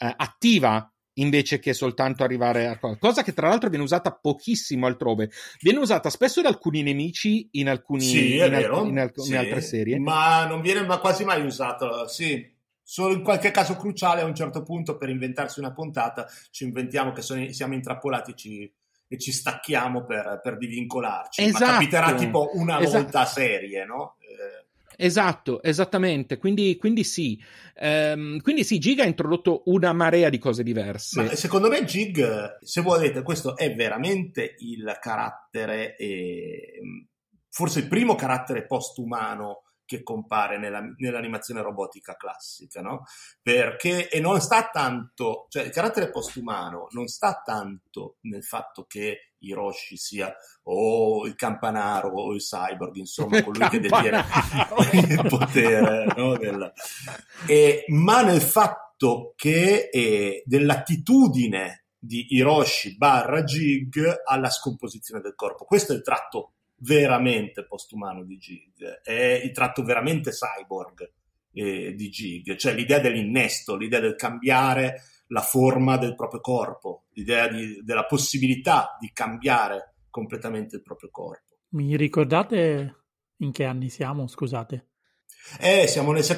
attiva invece che soltanto arrivare a cosa che tra l'altro viene usata pochissimo altrove, viene usata spesso da alcuni nemici in alcuni in altre serie, ma non viene quasi mai usato, sì, solo in qualche caso cruciale. A un certo punto, per inventarsi una puntata, ci inventiamo che siamo intrappolati e ci stacchiamo per divincolarci. Esatto, ma capiterà tipo una volta a serie, no? Esatto, esattamente, quindi sì. Quindi sì, Gig ha introdotto una marea di cose diverse. Ma secondo me Gig, se volete, questo è veramente il carattere, forse il primo carattere postumano che compare nell'animazione robotica classica, no? Perché, e non sta tanto, cioè il carattere postumano non sta tanto nel fatto che Hiroshi sia o il campanaro o il cyborg, insomma, colui che detiene il potere, no? Ma nel fatto che dell'attitudine di Hiroshi / Gig alla scomposizione del corpo. Questo è il tratto veramente postumano di Gig, è il tratto veramente cyborg di Gig, cioè l'idea dell'innesto, l'idea del cambiare la forma del proprio corpo, l'idea della possibilità di cambiare completamente il proprio corpo. Mi ricordate in che anni siamo, scusate? Siamo nel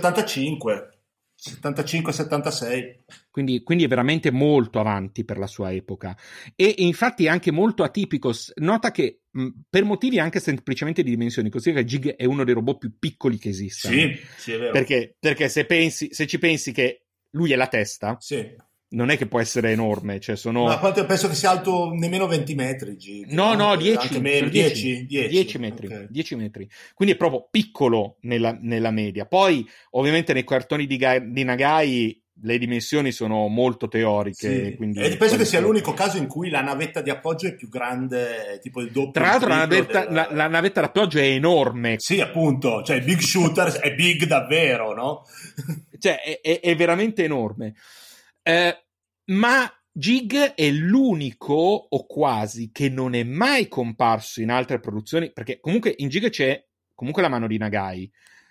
75-76. Quindi è veramente molto avanti per la sua epoca, e infatti è anche molto atipico. Nota che per motivi anche semplicemente di dimensioni, così che Gig è uno dei robot più piccoli che esistano. Sì, è vero. Perché se ci pensi che lui è la testa, sì, non è che può essere enorme, cioè sono... Ma penso che sia alto nemmeno 20 metri Gig. No, 10 metri. Okay. 10 metri. Quindi è proprio piccolo nella media. Poi ovviamente nei cartoni di Nagai le dimensioni sono molto teoriche, sì. Quindi e penso che sia l'unico caso in cui la navetta di appoggio è più grande, tipo il doppio. Tra l'altro la navetta d'appoggio è enorme. Sì, appunto, cioè il Big Shooter è big davvero, no? Cioè è veramente enorme. Ma Gig è l'unico, o quasi, che non è mai comparso in altre produzioni, perché comunque in Gig c'è comunque la mano di Nagai,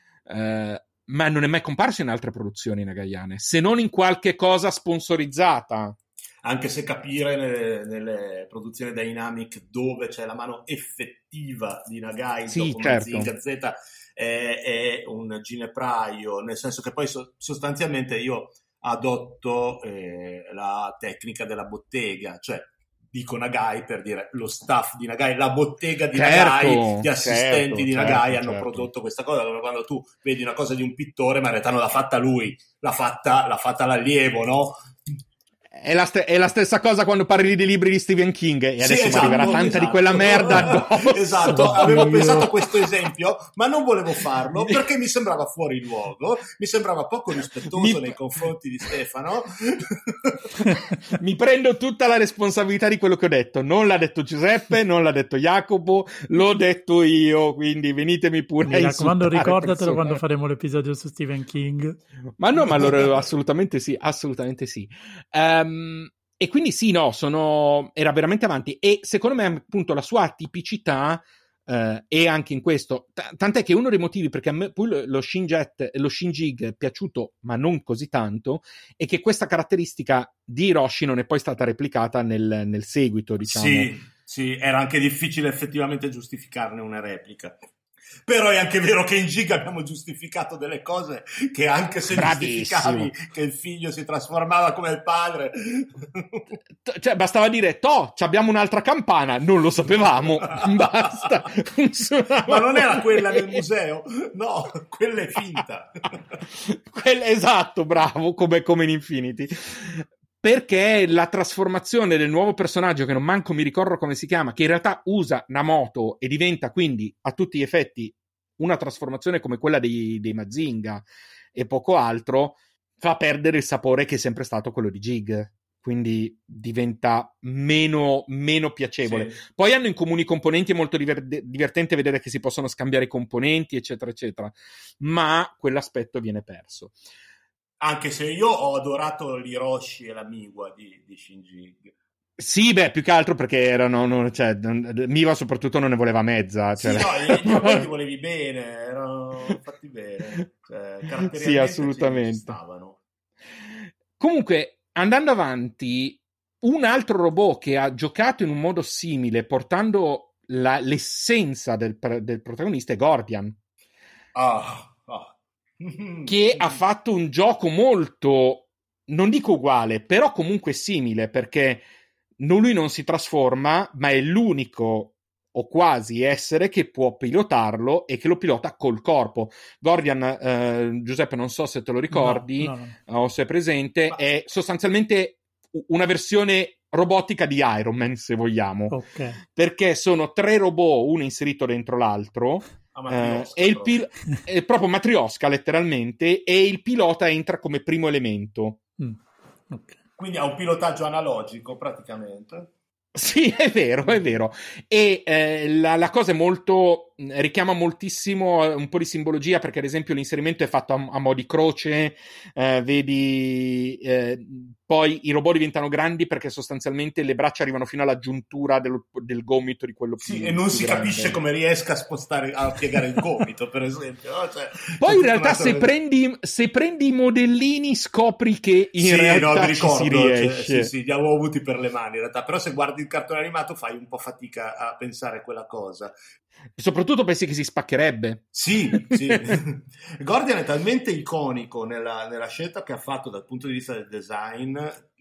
ma non è mai comparso in altre produzioni nagaiane, se non in qualche cosa sponsorizzata. Anche se capire nelle produzioni Dynamic dove c'è la mano effettiva di Nagai, sì, dopo certo. Mazinga Z è un ginepraio, nel senso che poi sostanzialmente io adotto la tecnica della bottega, cioè dico Nagai per dire lo staff di Nagai, la bottega di Nagai, gli assistenti di Nagai hanno prodotto questa cosa, come quando tu vedi una cosa di un pittore ma in realtà non l'ha fatta lui, l'ha fatta l'allievo, no? È la stessa cosa quando parli di libri di Stephen King, e adesso mi arriverà tanta di quella merda addosso. Esatto, avevo pensato a questo esempio, ma non volevo farlo perché mi sembrava fuori luogo, mi sembrava poco rispettoso nei confronti di Stefano. Mi prendo tutta la responsabilità di quello che ho detto, non l'ha detto Giuseppe, non l'ha detto Jacopo, l'ho detto io, quindi venitemi pure. Mi raccomando, ricordatelo quando faremo l'episodio su Stephen King. Ma no, ma allora assolutamente sì. E quindi sì, no, era veramente avanti, e secondo me appunto la sua atipicità è anche in questo, tant'è che uno dei motivi perché a me poi lo Shin Gig è piaciuto ma non così tanto è che questa caratteristica di Hiroshi non è poi stata replicata nel seguito, diciamo. Sì, era anche difficile effettivamente giustificarne una replica. Però è anche vero che in Gig abbiamo giustificato delle cose che anche se giustificavi che il figlio si trasformava come il padre, cioè bastava dire abbiamo un'altra campana, non lo sapevamo, basta, ma non era quella del museo, no, quella è finta. Esatto, bravo, come in Infinity. Perché la trasformazione del nuovo personaggio, che non manco mi ricordo come si chiama, che in realtà usa Namoto e diventa quindi a tutti gli effetti una trasformazione come quella dei Mazinga e poco altro, fa perdere il sapore che è sempre stato quello di Gig, quindi diventa meno piacevole. Sì. Poi hanno in comune i componenti, è molto divertente vedere che si possono scambiare i componenti, eccetera eccetera, ma quell'aspetto viene perso. Anche se io ho adorato l'Hiroshi e la Miwa di Shin Gig. Sì, più che altro perché erano, cioè, Miwa soprattutto non ne voleva mezza. Cioè... Sì, no, gli volevi bene, erano fatti bene. Cioè, sì, assolutamente. Stavano. Comunque, andando avanti, un altro robot che ha giocato in un modo simile, portando l'essenza del protagonista, è Gordian. Che ha fatto un gioco molto, non dico uguale, però comunque simile, perché lui non si trasforma, ma è l'unico o quasi essere che può pilotarlo e che lo pilota col corpo. Gordian, Giuseppe, non so se te lo ricordi o se è presente, è sostanzialmente una versione robotica di Iron Man, se vogliamo, perché sono 3 robot, uno inserito dentro l'altro, è proprio matriosca letteralmente, e il pilota entra come primo elemento. Quindi ha un pilotaggio analogico praticamente. Sì, è vero. E la cosa è molto, richiama moltissimo un po' di simbologia, perché ad esempio l'inserimento è fatto a mo' di croce, vedi, poi i robot diventano grandi perché sostanzialmente le braccia arrivano fino alla giuntura del gomito di quello più, e non si grande. Capisce come riesca a spostare, a piegare il gomito, per esempio, no? Poi in realtà se prendi i modellini scopri che in realtà ci si riesce. Sì, li avevo avuti per le mani in realtà, però se guardi il cartone animato fai un po' fatica a pensare a quella cosa. Soprattutto pensi che si spaccherebbe. Sì. Gordian è talmente iconico nella scelta che ha fatto dal punto di vista del design,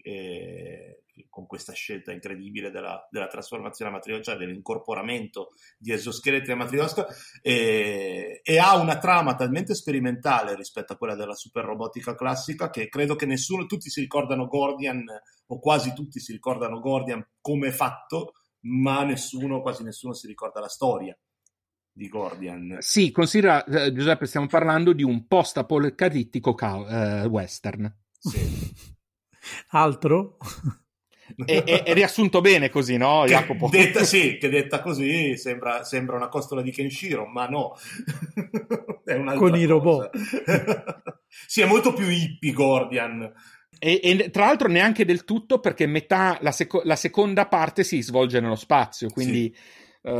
con questa scelta incredibile della trasformazione a matriosca, dell'incorporamento di esoscheletri a matriosca, e ha una trama talmente sperimentale rispetto a quella della super robotica classica che credo che tutti si ricordano Gordian, o quasi tutti si ricordano Gordian come è fatto, ma quasi nessuno si ricorda la storia di Gordian. Sì, considera, Giuseppe, stiamo parlando di un post-apocalittico western. Sì. Altro? È riassunto bene così, no, Jacopo? Che detta così sembra una costola di Kenshiro, ma no. È un'altra con i robot. Sì, è molto più hippie Gordian. E tra l'altro neanche del tutto, perché la seconda parte si svolge nello spazio, quindi... Sì.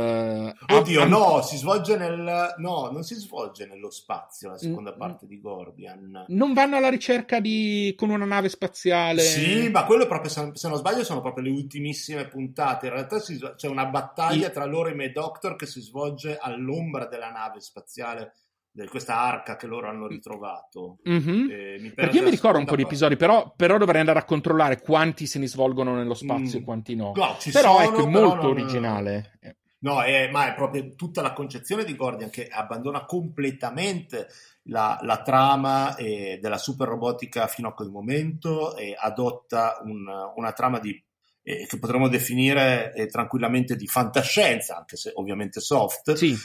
No, si svolge non si svolge nello spazio la seconda parte di Gordian. Non vanno alla ricerca con una nave spaziale? Sì, ma quello proprio, se non sbaglio, sono proprio le ultimissime puntate. In realtà c'è una battaglia tra loro e Doctor che si svolge all'ombra della nave spaziale, di questa arca che loro hanno ritrovato. Perché io mi ricordo un po' di episodi, però dovrei andare a controllare quanti se ne svolgono nello spazio e quanti no. Però ecco, è molto originale. No, ma è proprio tutta la concezione di Gordian che abbandona completamente la trama della super robotica fino a quel momento e adotta una trama che potremmo definire tranquillamente di fantascienza, anche se ovviamente soft, sì.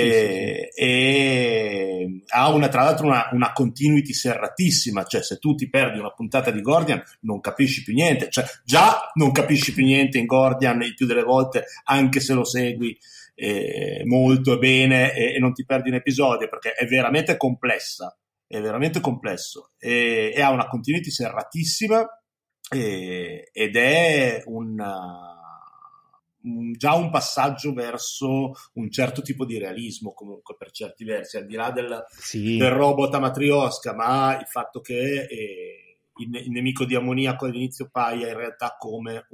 E ha tra l'altro una continuity serratissima, cioè se tu ti perdi una puntata di Gordian non capisci più niente, cioè già non capisci più niente in Gordian il più delle volte, anche se lo segui molto bene e non ti perdi un episodio, perché è veramente complessa, è veramente complesso e ha una continuity serratissima. Ed è già un passaggio verso un certo tipo di realismo, comunque, per certi versi, al di là del robot a matriosca, ma il fatto che il nemico di ammoniaco all'inizio paia in realtà come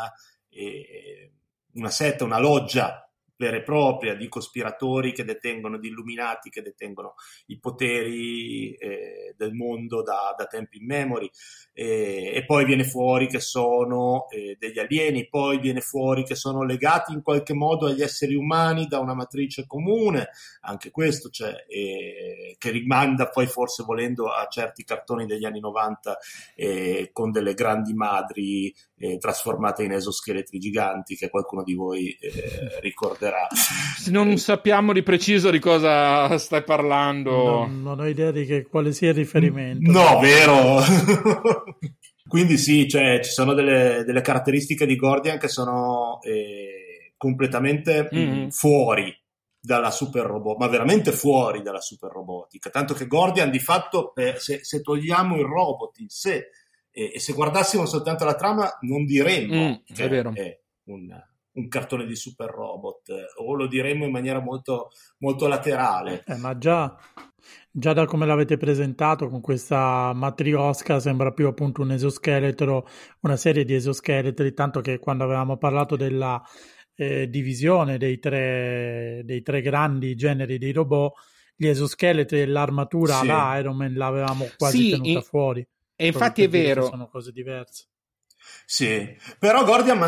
una setta, una loggia vera e propria di cospiratori di illuminati che detengono i poteri del mondo da tempi immemori, e poi viene fuori che sono degli alieni, poi viene fuori che sono legati in qualche modo agli esseri umani da una matrice comune, anche questo che rimanda poi forse volendo a certi cartoni degli anni 90 con delle grandi madri trasformate in esoscheletri giganti, che qualcuno di voi ricorderà. Non sappiamo di preciso di cosa stai parlando. Non ho idea di quale sia il riferimento. No, vero. Quindi sì, cioè ci sono delle caratteristiche di Gordian che sono completamente fuori dalla super robot, ma veramente fuori dalla super robotica, tanto che Gordian di fatto, se togliamo il robot in sé e se guardassimo soltanto la trama, non diremmo che è vero. È un cartone di Super Robot, o lo diremmo in maniera molto, molto laterale. Ma già da come l'avete presentato con questa matriosca sembra più appunto un esoscheletro, una serie di esoscheletri, tanto che quando avevamo parlato della divisione dei tre grandi generi di robot, gli esoscheletri e l'armatura alla Iron Man l'avevamo quasi tenuta fuori. E infatti è vero. Sono cose diverse. Sì, però Gordian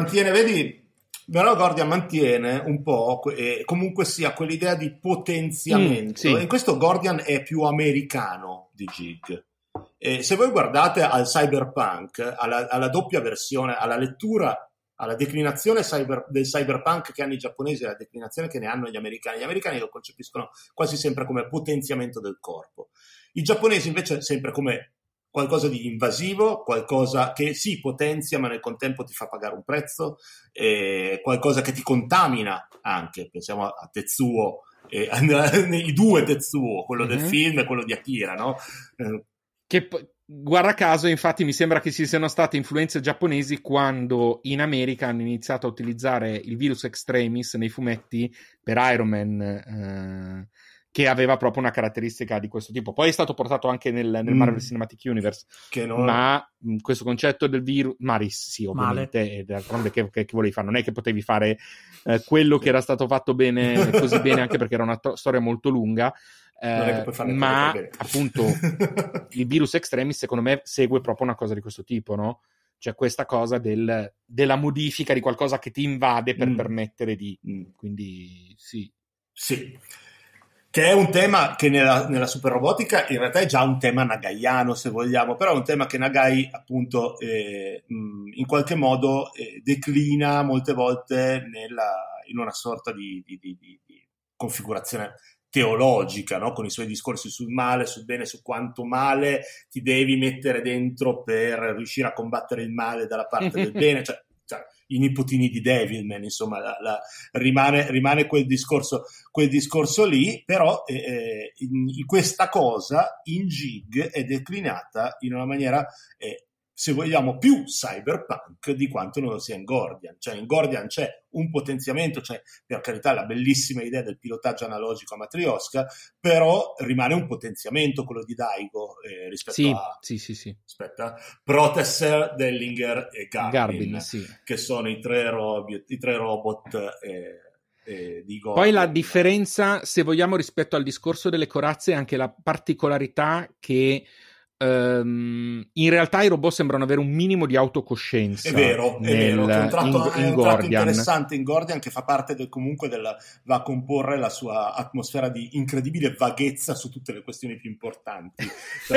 mantiene un po', comunque sia, quell'idea di potenziamento. Sì. In questo Gordian è più americano di Jig. Se voi guardate al cyberpunk, alla doppia versione, alla lettura, alla declinazione del cyberpunk che hanno i giapponesi e la declinazione che ne hanno gli americani lo concepiscono quasi sempre come potenziamento del corpo. I giapponesi invece sempre come qualcosa di invasivo, qualcosa che sì potenzia ma nel contempo ti fa pagare un prezzo, qualcosa che ti contamina anche. Pensiamo a Tetsuo, i due Tetsuo, quello del film e quello di Akira, no? Che guarda caso, infatti, mi sembra che ci siano state influenze giapponesi quando in America hanno iniziato a utilizzare il virus extremis nei fumetti per Iron Man, che aveva proprio una caratteristica di questo tipo. Poi è stato portato anche nel Marvel Cinematic Universe, ma questo concetto del virus, sì, ovviamente, e d'altronde che volevi fare? Non è che potevi fare quello che era stato fatto bene, così bene, anche perché era una storia molto lunga. Ma appunto il virus extremis secondo me segue proprio una cosa di questo tipo, no? Cioè questa cosa della modifica di qualcosa che ti invade per permettere di quindi sì, che è un tema che nella super robotica in realtà è già un tema nagaiano, se vogliamo, però è un tema che Nagai appunto in qualche modo declina molte volte in una sorta di configurazione teologica, no? Con i suoi discorsi sul male, sul bene, su quanto male ti devi mettere dentro per riuscire a combattere il male dalla parte del bene, cioè i nipotini di Devilman, insomma, rimane quel discorso lì, però questa cosa in Jig è declinata in una maniera se vogliamo, più cyberpunk di quanto non lo sia in Gordian. Cioè in Gordian c'è un potenziamento, c'è per carità la bellissima idea del pilotaggio analogico a matriosca, però rimane un potenziamento quello di Daigo rispetto a Aspetta, Protesser, Dellinger e Garbin sì. Che sono i tre robot di Gordian. Poi la differenza, se vogliamo, rispetto al discorso delle corazze è anche la particolarità che in realtà i robot sembrano avere un minimo di autocoscienza. È vero, è un tratto interessante in Gordian, che fa parte va a comporre la sua atmosfera di incredibile vaghezza su tutte le questioni più importanti.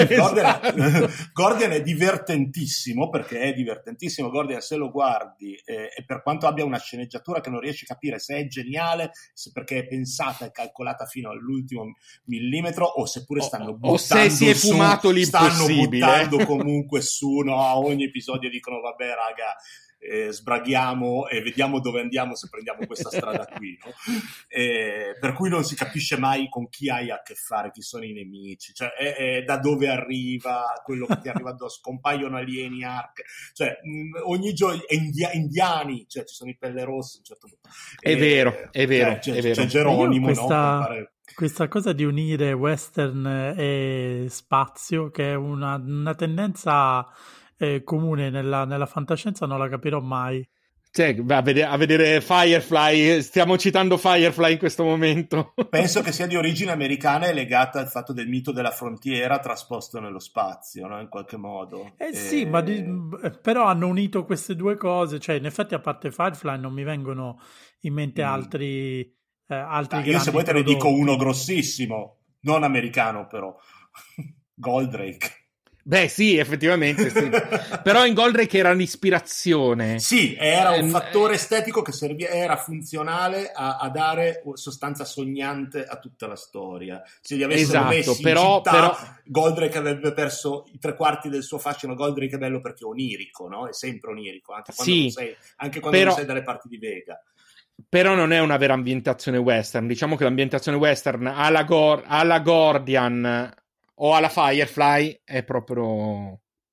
Gordian è divertentissimo, perché è divertentissimo. Gordian, se lo guardi, e per quanto abbia una sceneggiatura che non riesci a capire se è geniale, se perché è pensata e calcolata fino all'ultimo millimetro, o seppure stanno buttando, o se si è fumato l'impossibile, stanno buttando comunque su, no? A ogni episodio dicono vabbè raga, sbraghiamo e vediamo dove andiamo se prendiamo questa strada qui, no? Per cui non si capisce mai con chi hai a che fare, chi sono i nemici, cioè da dove arriva quello che ti arriva addosso, compaiono alieni, arc, cioè ogni giorno indiani, cioè ci sono i pelle rosse a un certo punto. È vero. C'è Geronimo, no? Questa cosa di unire western e spazio, che è una tendenza comune nella fantascienza, non la capirò mai. Cioè, a vedere Firefly, stiamo citando Firefly in questo momento. Penso che sia di origine americana e legata al fatto del mito della frontiera trasposto nello spazio, no? In qualche modo. Sì, ma però hanno unito queste due cose, cioè in effetti a parte Firefly non mi vengono in mente altri io se vuoi te ne dico uno grossissimo, non americano però, Goldrake. Beh sì, effettivamente sì. Però in Goldrake era un'ispirazione. Sì, era un fattore estetico che era funzionale a dare sostanza sognante a tutta la storia. Se li avessero messi in città, Goldrake avrebbe perso i 3/4 del suo fascino. Goldrake è bello perché è onirico, no? È sempre onirico, anche quando non sei dalle parti di Vega. Però non è una vera ambientazione western. Diciamo che l'ambientazione western alla Gordian o alla Firefly è proprio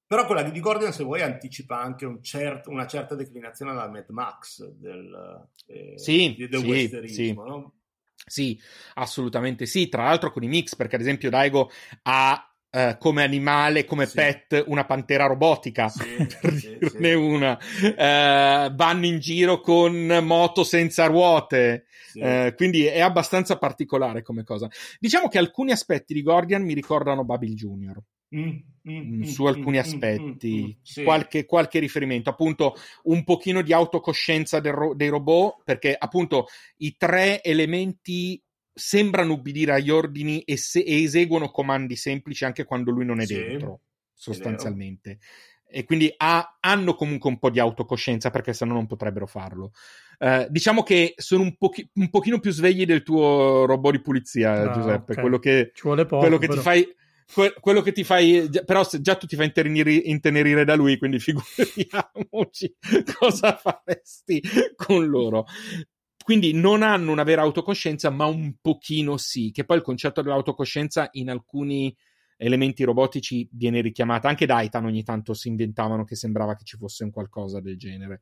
Però quella di Gordian, se vuoi, anticipa anche una certa declinazione alla Mad Max del westernismo, no? Sì, assolutamente sì. Tra l'altro con i mix, perché ad esempio Daigo ha come animale, come pet, una pantera robotica, per dirne una. Vanno in giro con moto senza ruote, quindi è abbastanza particolare come cosa. Diciamo che alcuni aspetti di Gordian mi ricordano Babil Junior. Su alcuni aspetti, qualche riferimento, appunto un pochino di autocoscienza dei robot, perché appunto i 3 elementi sembrano ubbidire agli ordini e eseguono comandi semplici anche quando lui non è dentro, sostanzialmente. E quindi hanno comunque un po' di autocoscienza, perché sennò non potrebbero farlo. Diciamo che sono un pochino più svegli del tuo robot di pulizia, Giuseppe. Okay. Quello che ci vuole poco, quello che ti fai. Quello che ti fai, però già tu ti fai intenerire da lui, quindi figuriamoci cosa faresti con loro. Quindi non hanno una vera autocoscienza, ma un pochino sì, che poi il concetto dell'autocoscienza in alcuni elementi robotici viene richiamata. Anche Daitan ogni tanto si inventavano che sembrava che ci fosse un qualcosa del genere.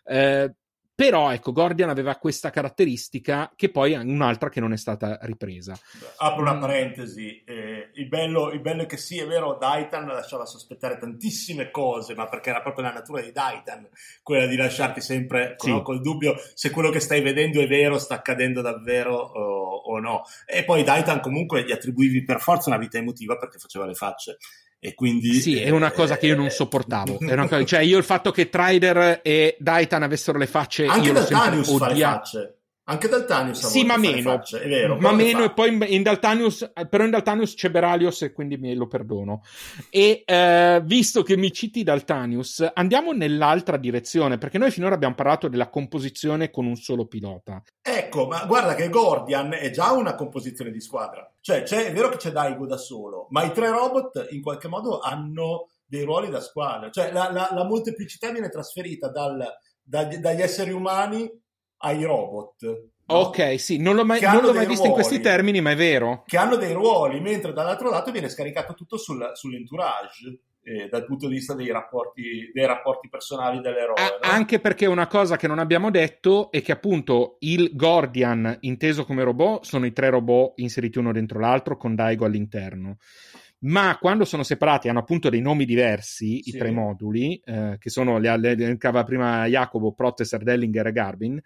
Però ecco, Gordian aveva questa caratteristica, che poi è un'altra che non è stata ripresa. Apro una parentesi, il bello è che sì, è vero, Daitan lasciava sospettare tantissime cose, ma perché era proprio la natura di Daitan quella di lasciarti sempre col dubbio se quello che stai vedendo è vero, sta accadendo davvero o no. E poi Daitan comunque gli attribuivi per forza una vita emotiva, perché faceva le facce. E quindi sì, è una cosa che io non sopportavo. Cioè, io il fatto che Trider e Daitan avessero le facce, anche io Daltanius fa le facce. Anche Daltanius sì, ma meno, facce, è vero, ma meno. E poi in Daltanius c'è Beralios, e quindi me lo perdono. E visto che mi citi Daltanius, andiamo nell'altra direzione, perché noi finora abbiamo parlato della composizione con un solo pilota. Ecco, ma guarda che Gordian è già una composizione di squadra. Cioè, è vero che c'è Daigo da solo, ma i 3 robot in qualche modo hanno dei ruoli da squadra. Cioè, la molteplicità viene trasferita dagli esseri umani ai robot. No? Ok, sì, non l'ho mai visto in questi termini, ma è vero. Che hanno dei ruoli, mentre dall'altro lato viene scaricato tutto sull'entourage, dal punto di vista dei rapporti personali dell'eroe. No? Anche perché una cosa che non abbiamo detto è che appunto il Gordian, inteso come robot, sono i 3 robot inseriti uno dentro l'altro con Daigo all'interno. Ma quando sono separati hanno appunto dei nomi diversi, i 3 moduli, che sono, le elencava prima Jacopo, Protesser, Dellinger e Garbin,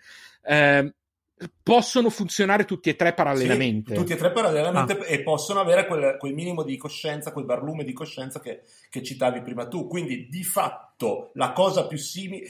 possono funzionare tutti e 3 parallelamente. Sì, tutti e 3 parallelamente, e possono avere quel minimo di coscienza, quel barlume di coscienza che citavi prima tu. Quindi di fatto la cosa più simile,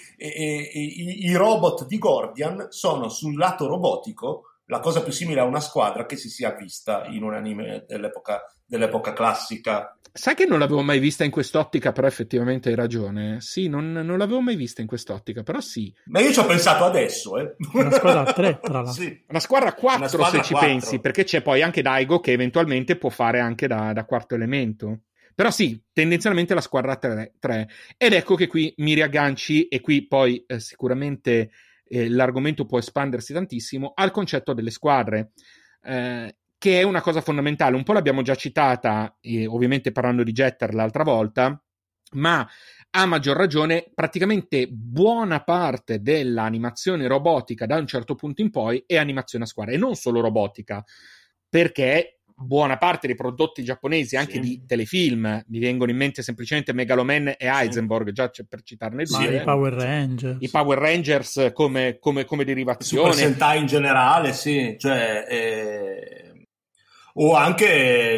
i robot di Gordian sono sul lato robotico la cosa più simile a una squadra che si sia vista in un anime dell'epoca classica. Sai che non l'avevo mai vista in quest'ottica, però effettivamente hai ragione. Sì, non l'avevo mai vista in quest'ottica, però sì. Ma io ci ho pensato adesso. Una squadra a 3, tra l'altro. Sì. Una squadra a 4, se ci pensi, perché c'è poi anche Daigo che eventualmente può fare anche da quarto elemento. Però sì, tendenzialmente la squadra 3. Ed ecco che qui mi riagganci, e qui poi sicuramente l'argomento può espandersi tantissimo, al concetto delle squadre, che è una cosa fondamentale. Un po' l'abbiamo già citata, ovviamente parlando di Jetter l'altra volta, ma a maggior ragione praticamente buona parte dell'animazione robotica da un certo punto in poi è animazione a squadra, e non solo robotica, perché buona parte dei prodotti giapponesi, anche di telefilm, mi vengono in mente semplicemente Megaloman e Heisenberg, già per citarne 2. I Power Rangers. I Power Rangers come derivazione. Super Sentai in generale, sì. Cioè, o anche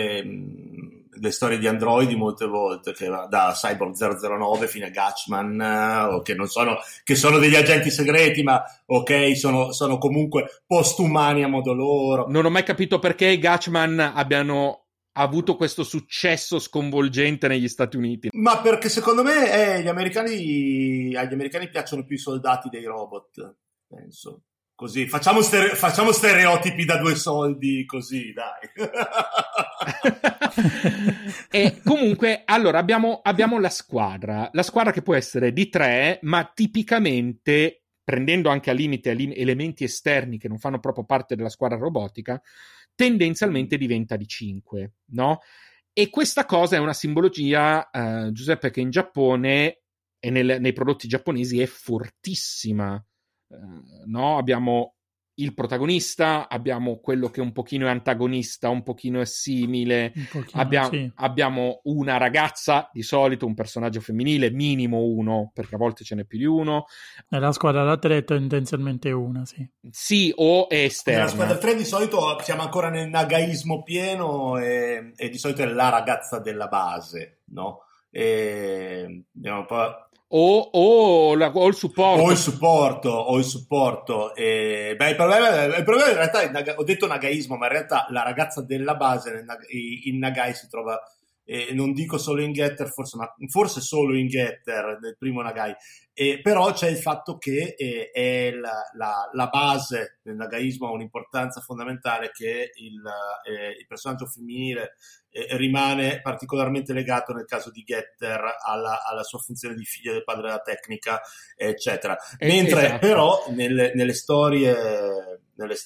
le storie di androidi molte volte, che va da Cyborg 009 fino a Gatchman, o che sono degli agenti segreti, ma ok, sono comunque post-umani a modo loro. Non ho mai capito perché i Gatchman abbiano avuto questo successo sconvolgente negli Stati Uniti. Ma perché secondo me agli americani piacciono più i soldati dei robot, penso. Così, facciamo stereotipi da 2 soldi, così, dai. E comunque, allora, abbiamo la squadra che può essere di 3, ma tipicamente, prendendo anche a limite elementi esterni che non fanno proprio parte della squadra robotica, tendenzialmente diventa di 5, no? E questa cosa è una simbologia, Giuseppe, che in Giappone e nei prodotti giapponesi è fortissima. No? Abbiamo il protagonista, abbiamo quello che un pochino è antagonista, un pochino è simile, abbiamo una ragazza, di solito un personaggio femminile, minimo uno, perché a volte ce n'è più di uno. Nella squadra da 3 tendenzialmente una, sì. Sì, o è esterna. Nella squadra 3 di solito siamo ancora nel nagaismo pieno e di solito è la ragazza della base, no? Andiamo un po'... O il supporto. O il supporto. Il problema in realtà, ho detto nagaismo, ma in realtà la ragazza della base in Nagai si trova, non dico solo in Getter, forse solo in Getter, nel primo Nagai. Però c'è il fatto che è la base del nagaismo, ha un'importanza fondamentale, che il personaggio femminile rimane particolarmente legato, nel caso di Getter, alla sua funzione di figlio del padre della tecnica, eccetera. Mentre esatto. Però nelle storie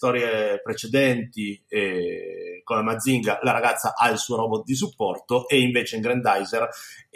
precedenti con la Mazinga la ragazza ha il suo robot di supporto, e invece in Grandizer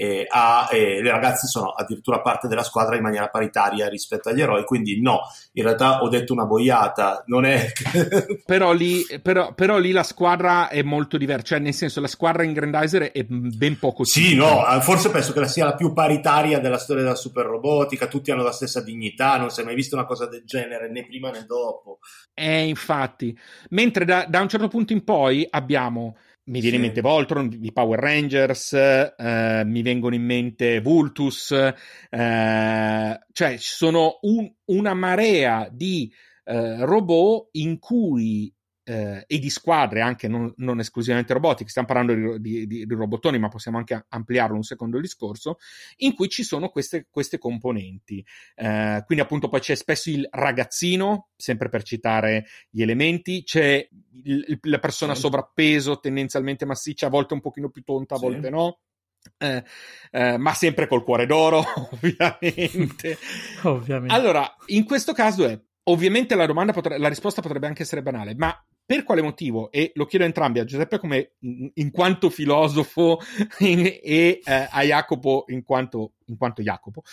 le ragazze sono addirittura parte della squadra in maniera paritaria rispetto agli eroi, quindi no, in realtà ho detto una boiata, non è però lì la squadra è molto diversa, cioè nel senso la squadra in Grandizer è ben poco sì, no, forse penso che sia la più paritaria della storia della super robotica, tutti hanno la stessa dignità, non si è mai visto una cosa del genere né prima né dopo. Infatti, mentre da un certo punto in poi abbiamo, mi viene in mente Voltron, i Power Rangers, mi vengono in mente Vultus, cioè ci sono una marea di robot in cui e di squadre anche non esclusivamente robotiche, stiamo parlando di robottoni, ma possiamo anche ampliarlo un secondo il discorso, in cui ci sono queste componenti, quindi appunto poi c'è spesso il ragazzino, sempre per citare gli elementi, c'è la persona sovrappeso, tendenzialmente massiccia, a volte un pochino più tonta, a volte no, ma sempre col cuore d'oro, ovviamente. Allora, in questo caso ovviamente la risposta potrebbe anche essere banale, ma per quale motivo? E lo chiedo a entrambi, a Giuseppe come in quanto filosofo e a Jacopo in quanto Jacopo.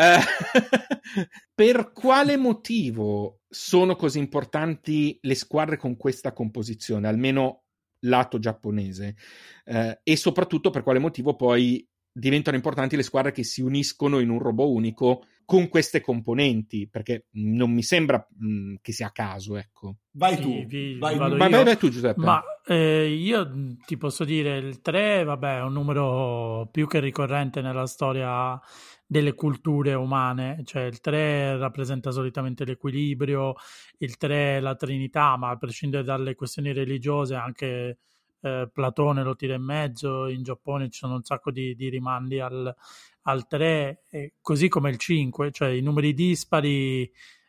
Per quale motivo sono così importanti le squadre con questa composizione, almeno lato giapponese? E soprattutto per quale motivo poi diventano importanti le squadre che si uniscono in un robot unico con queste componenti, perché non mi sembra che sia a caso, ecco. Vai tu Giuseppe. Ma io ti posso dire, il 3 vabbè è un numero più che ricorrente nella storia delle culture umane, cioè il 3 rappresenta solitamente l'equilibrio, il 3 è la Trinità, ma a prescindere dalle questioni religiose anche Platone lo tira in mezzo, in Giappone ci sono un sacco di rimandi al 3, così come il 5, cioè i numeri dispari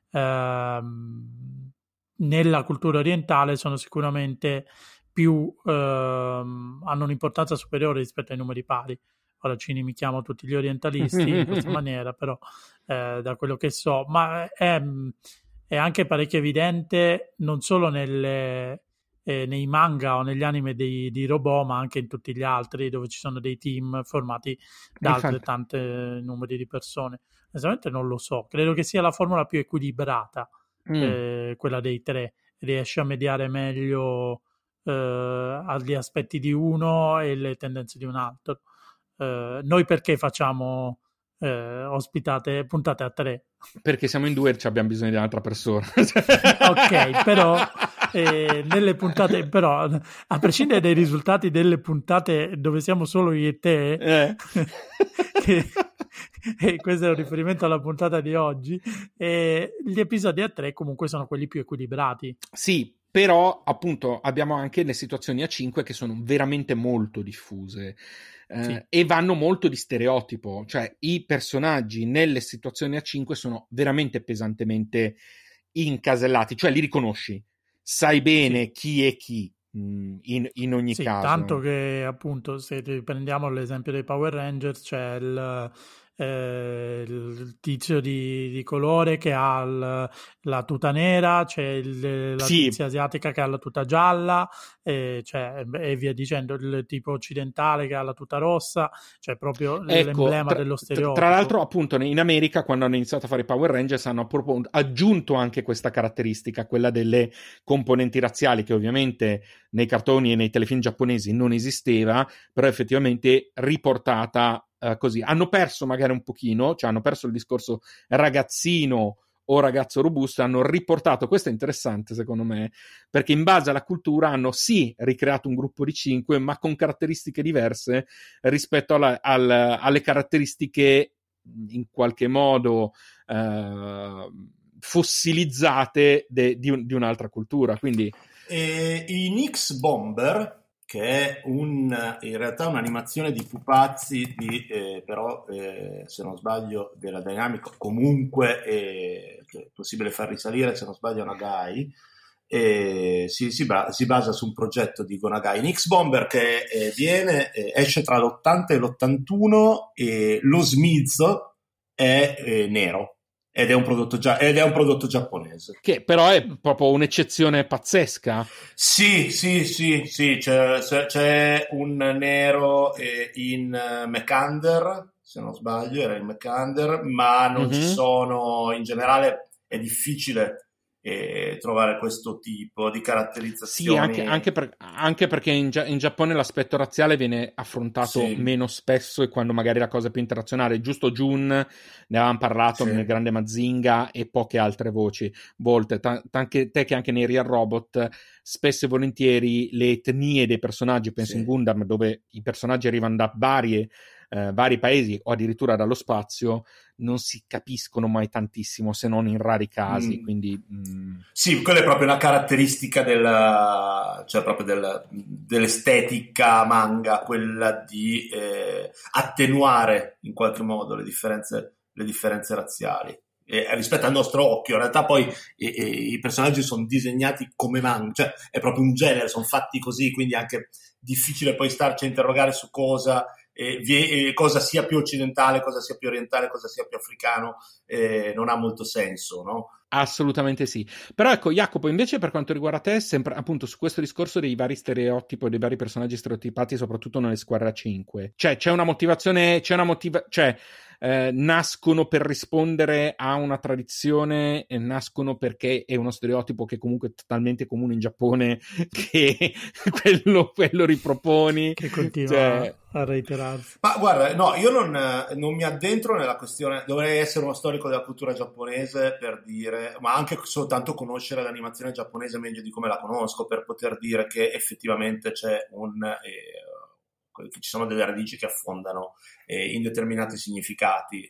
nella cultura orientale sono sicuramente più hanno un'importanza superiore rispetto ai numeri pari. Ora mi chiamo tutti gli orientalisti in questa maniera, però da quello che so, ma è anche parecchio evidente non solo nei manga o negli anime di robot, ma anche in tutti gli altri dove ci sono dei team formati da altrettante numeri di persone. Onestamente non lo so, credo che sia la formula più equilibrata, quella dei 3, riesce a mediare meglio agli aspetti di uno e le tendenze di un altro. Noi perché facciamo puntate a 3? Perché siamo in 2 e abbiamo bisogno di un'altra persona. Ok, però nelle puntate, però a prescindere dai risultati delle puntate dove siamo solo io e te, e questo è un riferimento alla puntata di oggi, gli episodi a 3 comunque sono quelli più equilibrati. Sì, però appunto abbiamo anche le situazioni a 5 che sono veramente molto diffuse. E vanno molto di stereotipo, cioè i personaggi nelle situazioni a 5 sono veramente pesantemente incasellati, cioè li riconosci, sai bene chi è chi in ogni caso. Tanto che appunto se prendiamo l'esempio dei Power Rangers c'è il tizio di colore che ha la tuta nera, c'è la tizia asiatica che ha la tuta gialla, e via dicendo, il tipo occidentale che ha la tuta rossa, cioè proprio l'emblema dello stereotipo. Tra l'altro, appunto, in America, quando hanno iniziato a fare i Power Rangers, hanno proprio aggiunto anche questa caratteristica, quella delle componenti razziali, che ovviamente nei cartoni e nei telefilm giapponesi non esisteva, però effettivamente riportata così. Hanno perso magari un pochino, cioè hanno perso il discorso ragazzino o ragazzo robusto, hanno riportato, questo è interessante secondo me, perché in base alla cultura hanno sì ricreato un gruppo di 5, ma con caratteristiche diverse rispetto alle caratteristiche in qualche modo fossilizzate di un'altra cultura. Quindi in X-Bomber, che è in realtà un'animazione di pupazzi però se non sbaglio della Dynamic, comunque che è possibile far risalire, se non sbaglio, a Nagai, si basa su un progetto di Go Nagai. In X-Bomber, che esce tra l'80 e l'81, e lo smizzo è nero. Ed è un prodotto giapponese. Che però è proprio un'eccezione pazzesca. Sì. C'è un nero in Mekander, se non sbaglio, era in Mekander, ma non ci sono, in generale è difficile trovare questo tipo di caratterizzazioni. Sì, anche perché in Giappone l'aspetto razziale viene affrontato meno spesso, e quando magari la cosa è più internazionale. Giusto Jun, ne avevamo parlato nel grande Mazinga, e poche altre volte, te che anche nei Real Robot spesso e volentieri le etnie dei personaggi, penso in Gundam, dove i personaggi arrivano da vari paesi o addirittura dallo spazio, non si capiscono mai tantissimo, se non in rari casi. Quindi sì, quella è proprio una caratteristica dell'estetica manga, quella di attenuare in qualche modo le differenze razziali. Rispetto al nostro occhio, in realtà poi i personaggi sono disegnati come manga, cioè è proprio un genere, sono fatti così, quindi è anche difficile poi starci a interrogare su cosa sia più occidentale, cosa sia più orientale, cosa sia più africano. Non ha molto senso, no? Assolutamente sì. Però ecco, Jacopo, invece per quanto riguarda te, sempre appunto su questo discorso dei vari stereotipi, dei vari personaggi stereotipati, soprattutto nelle Squadra 5, cioè c'è una motivazione, nascono per rispondere a una tradizione, nascono perché è uno stereotipo che comunque è totalmente comune in Giappone, che quello riproponi, che continua a reiterarsi. Ma guarda, no, io non mi addentro nella questione, dovrei essere uno storico della cultura giapponese per dire, ma anche soltanto conoscere l'animazione giapponese meglio di come la conosco, per poter dire che effettivamente c'è che ci sono delle radici che affondano in determinati significati.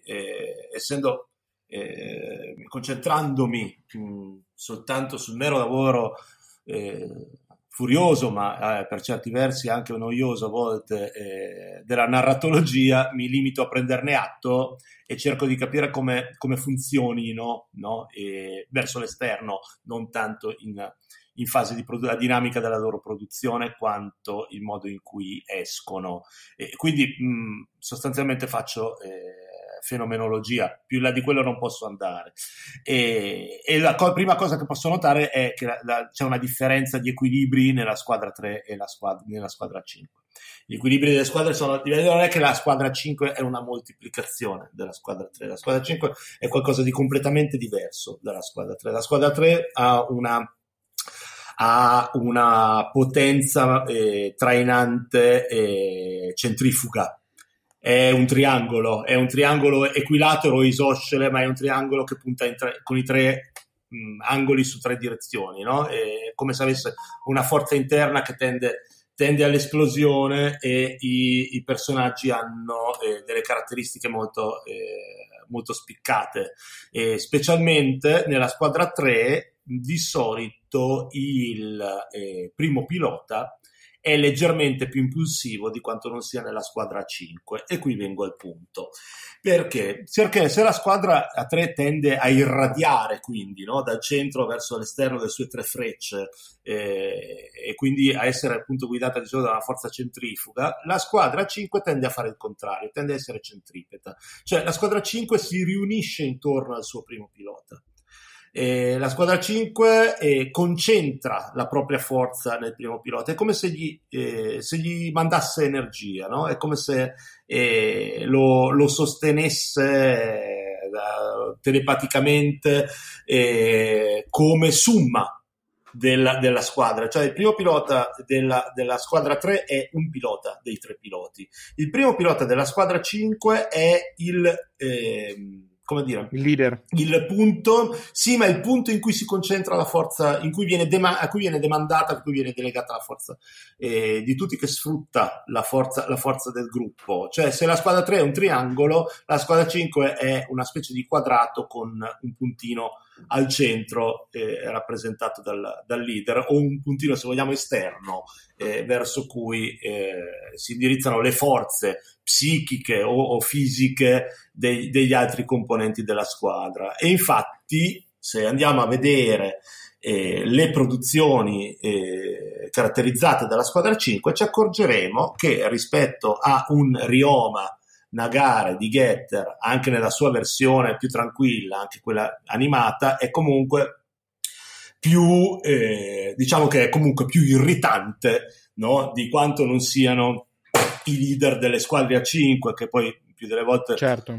Concentrandomi soltanto sul mero lavoro furioso, ma per certi versi anche noioso a volte, della narratologia, mi limito a prenderne atto e cerco di capire come funzionino, no? Verso l'esterno, non tanto in fase di la dinamica della loro produzione, quanto il modo in cui escono. Quindi sostanzialmente faccio fenomenologia, più là di quello non posso andare. E la prima cosa che posso notare è che c'è una differenza di equilibri nella Squadra 3 e nella Squadra 5. Gli equilibri delle squadre non è che la Squadra 5 è una moltiplicazione della Squadra 3, la Squadra 5 è qualcosa di completamente diverso dalla Squadra 3. La Squadra 3 ha una potenza trainante centrifuga. È un triangolo equilatero o isoscele, ma è un triangolo che punta con i tre angoli su tre direzioni, no? È come se avesse una forza interna che tende all'esplosione, e i personaggi hanno delle caratteristiche molto spiccate, specialmente nella Squadra 3. Di solito il primo pilota è leggermente più impulsivo di quanto non sia nella squadra a 5. E qui vengo al punto. Perché? Perché se la squadra a 3 tende a irradiare, quindi, no, dal centro verso l'esterno delle sue 3 frecce, e quindi a essere appunto guidata da una forza centrifuga, la squadra a 5 tende a fare il contrario, tende a essere centripeta. Cioè la squadra a 5 si riunisce intorno al suo primo pilota. La squadra 5 concentra la propria forza nel primo pilota, è come se gli mandasse energia, no? È come se lo sostenesse telepaticamente come summa della squadra. Cioè il primo pilota della squadra 3 è un pilota dei 3 piloti, il primo pilota della squadra 5 è come dire, il leader, il punto, sì, ma il punto in cui si concentra la forza, in cui viene a cui viene demandata, a cui viene delegata la forza di tutti, che sfrutta la forza del gruppo. Cioè se la squadra 3 è un triangolo, la squadra 5 è una specie di quadrato con un puntino al centro rappresentato dal leader, o un puntino, se vogliamo, esterno verso cui si indirizzano le forze psichiche o fisiche degli altri componenti della squadra. E infatti, se andiamo a vedere le produzioni caratterizzate dalla squadra 5, ci accorgeremo che rispetto a un Ryoma Nagare di Getter, anche nella sua versione più tranquilla, anche quella animata, è comunque più diciamo che è comunque più irritante, no? Di quanto non siano i leader delle squadre a 5, che poi più delle volte certo.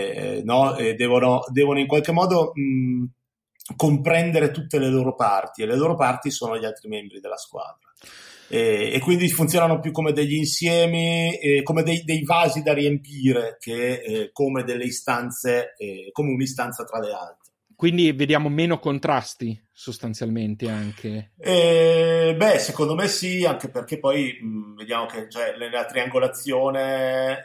Devono in qualche modo comprendere tutte le loro parti, e le loro parti sono gli altri membri della squadra. E quindi funzionano più come degli insiemi, come dei vasi da riempire, che come delle istanze, come un'istanza tra le altre. Quindi vediamo meno contrasti sostanzialmente anche. Secondo me sì, anche perché poi vediamo che nella triangolazione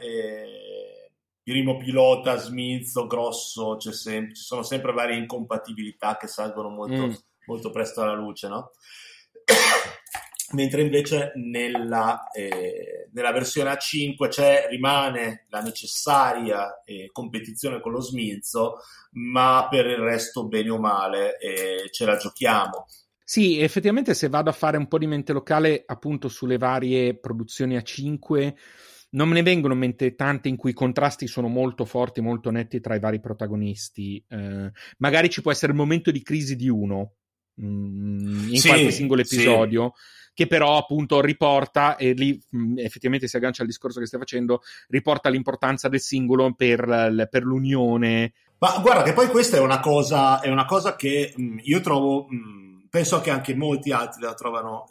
primo pilota, Smith, Grosso, ci sono sempre varie incompatibilità che salgono molto presto alla luce, no? Mentre invece nella versione A5 rimane la necessaria competizione con lo Smilzo, ma per il resto, bene o male, ce la giochiamo. Sì, effettivamente, se vado a fare un po' di mente locale appunto sulle varie produzioni A5, non me ne vengono in mente tante in cui i contrasti sono molto forti, molto netti tra i vari protagonisti. Magari ci può essere il momento di crisi di uno in qualche singolo episodio, che però appunto riporta, e lì effettivamente si aggancia al discorso che stai facendo, riporta l'importanza del singolo per l'unione. Ma guarda che poi questa è una cosa che io trovo, penso che anche molti altri la trovino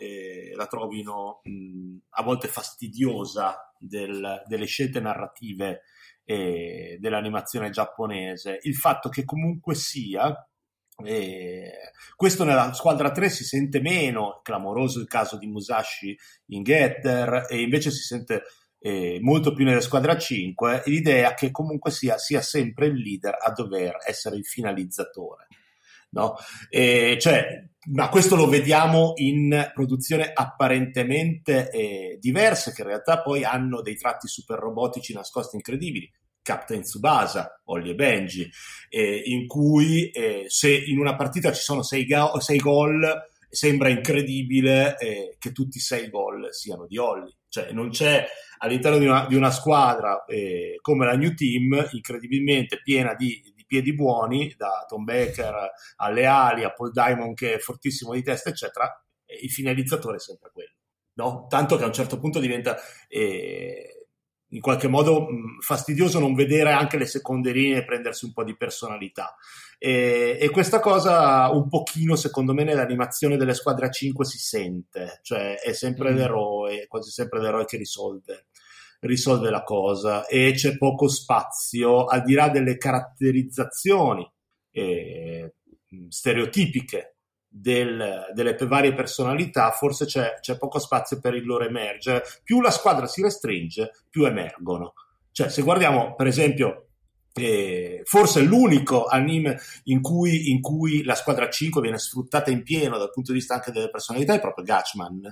a volte fastidiosa delle scelte narrative dell'animazione giapponese, il fatto che comunque sia questo nella squadra 3 si sente meno clamoroso, il caso di Musashi in Getter, e invece si sente molto più nella squadra 5 l'idea che comunque sia sempre il leader a dover essere il finalizzatore, no? Ma questo lo vediamo in produzioni apparentemente diverse, che in realtà poi hanno dei tratti super robotici nascosti incredibili. Captain Tsubasa, Holly e Benji, in cui se in una partita ci sono 6 gol, sembra incredibile che tutti i 6 gol siano di Holly. Cioè non c'è all'interno di una squadra come la New Team, incredibilmente piena di piedi buoni, da Tom Baker alle ali, a Paul Diamond che è fortissimo di testa, eccetera, il finalizzatore è sempre quello, no? Tanto che a un certo punto diventa in qualche modo fastidioso non vedere anche le seconde linee e prendersi un po' di personalità, e questa cosa un pochino secondo me nell'animazione delle squadre a 5 si sente, cioè è sempre l'eroe, quasi sempre l'eroe che risolve la cosa, e c'è poco spazio, al di là delle caratterizzazioni stereotipiche delle varie personalità, forse c'è poco spazio per il loro emergere. Più la squadra si restringe, più emergono. Cioè, se guardiamo per esempio forse l'unico anime in cui la squadra 5 viene sfruttata in pieno dal punto di vista anche delle personalità è proprio Gatchman,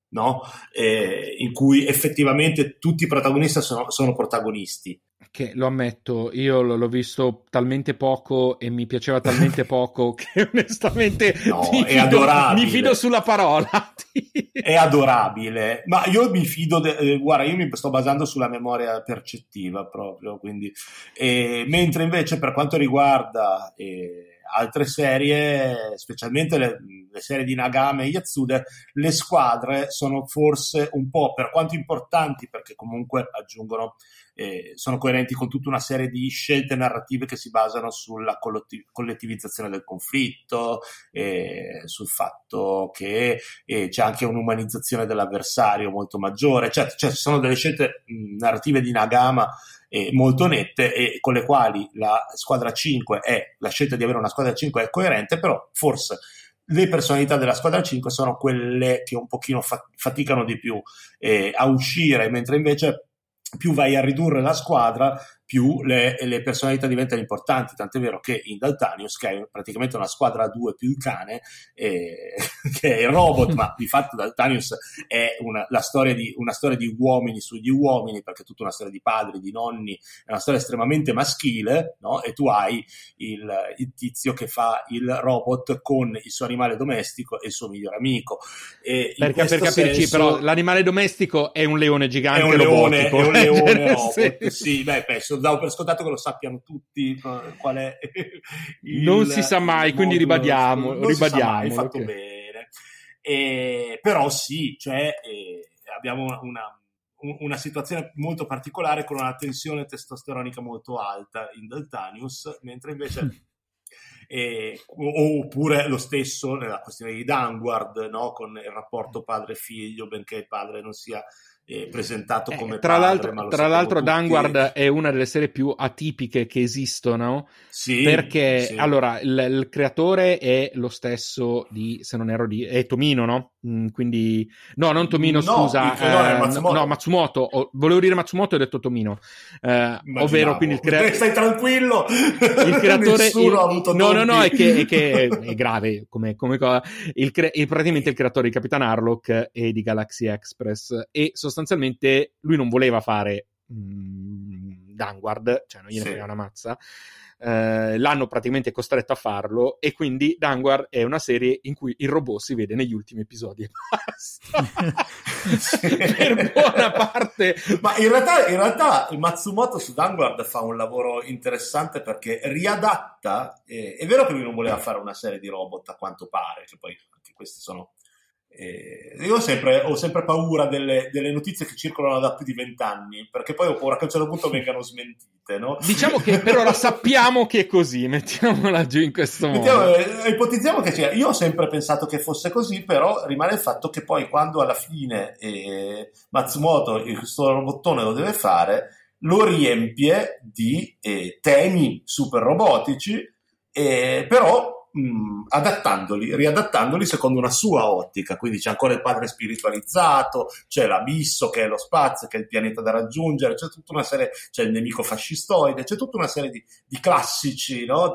no? In cui effettivamente tutti i protagonisti sono protagonisti. Che lo ammetto, io l'ho visto talmente poco e mi piaceva talmente poco che onestamente mi fido sulla parola. È adorabile, ma io mi fido, guarda, io mi sto basando sulla memoria percettiva proprio, quindi, mentre invece per quanto riguarda altre serie, specialmente le serie di Nagame e Yatsude, le squadre sono forse un po', per quanto importanti, perché comunque aggiungono, sono coerenti con tutta una serie di scelte narrative che si basano sulla collettivizzazione del conflitto, sul fatto che c'è anche un'umanizzazione dell'avversario molto maggiore, cioè ci sono delle scelte narrative di Nagama molto nette, e con le quali la squadra 5 la scelta di avere una squadra 5 è coerente, però forse le personalità della squadra 5 sono quelle che un pochino faticano di più a uscire, mentre invece più vai a ridurre la squadra, più le personalità diventano importanti, tant'è vero che in Daltanius, che è praticamente una squadra a 2 più il cane, che è il robot, ma di fatto Daltanius è una storia di uomini sugli uomini, perché è tutta una storia di padri, di nonni, è una storia estremamente maschile, no? E tu hai il tizio che fa il robot con il suo animale domestico e il suo migliore amico. Per capirci, però l'animale domestico è un leone gigante, è un leone robot. Sì, penso, davo per scontato che lo sappiano tutti qual è non si sa mai, quindi ribadiamo, hai fatto bene. Però sì, cioè abbiamo una situazione molto particolare con una tensione testosteronica molto alta in Daltanius, mentre invece oppure lo stesso nella questione di Danguard, no? Con il rapporto padre-figlio, benché il padre non sia presentato come tra padre, l'altro Danguard è una delle serie più atipiche che esistono, perché allora il creatore è lo stesso di, se non erro, è Tomino, no? Quindi non Tomino, scusa, Matsumoto. Volevo dire Matsumoto e ho detto Tomino, ovvero quindi stai tranquillo, il creatore nessuno ha avuto è che è grave come cosa. Praticamente il creatore di Capitan Harlock e di Galaxy Express, e sostanzialmente lui non voleva fare Danguard, cioè non gliene frega una mazza. L'hanno praticamente costretto a farlo, e quindi Danguard è una serie in cui il robot si vede negli ultimi episodi e basta. Per buona parte. Ma in realtà Matsumoto su Danguard fa un lavoro interessante, perché riadatta, è vero che lui non voleva fare una serie di robot, a quanto pare, che poi anche questi sono io ho sempre paura delle notizie che circolano da più di 20 anni, perché poi ho paura che a un certo punto vengano smentite, no? Diciamo che per ora sappiamo che è così, mettiamola giù in questo modo. Ipotizziamo che sia. Io ho sempre pensato che fosse così, però rimane il fatto che poi quando alla fine Matsumoto questo robottone lo deve fare, lo riempie di temi super robotici, però riadattandoli secondo una sua ottica. Quindi c'è ancora il padre spiritualizzato, c'è l'abisso che è lo spazio, che è il pianeta da raggiungere, c'è tutta una serie, c'è il nemico fascistoide, c'è tutta una serie di classici, no?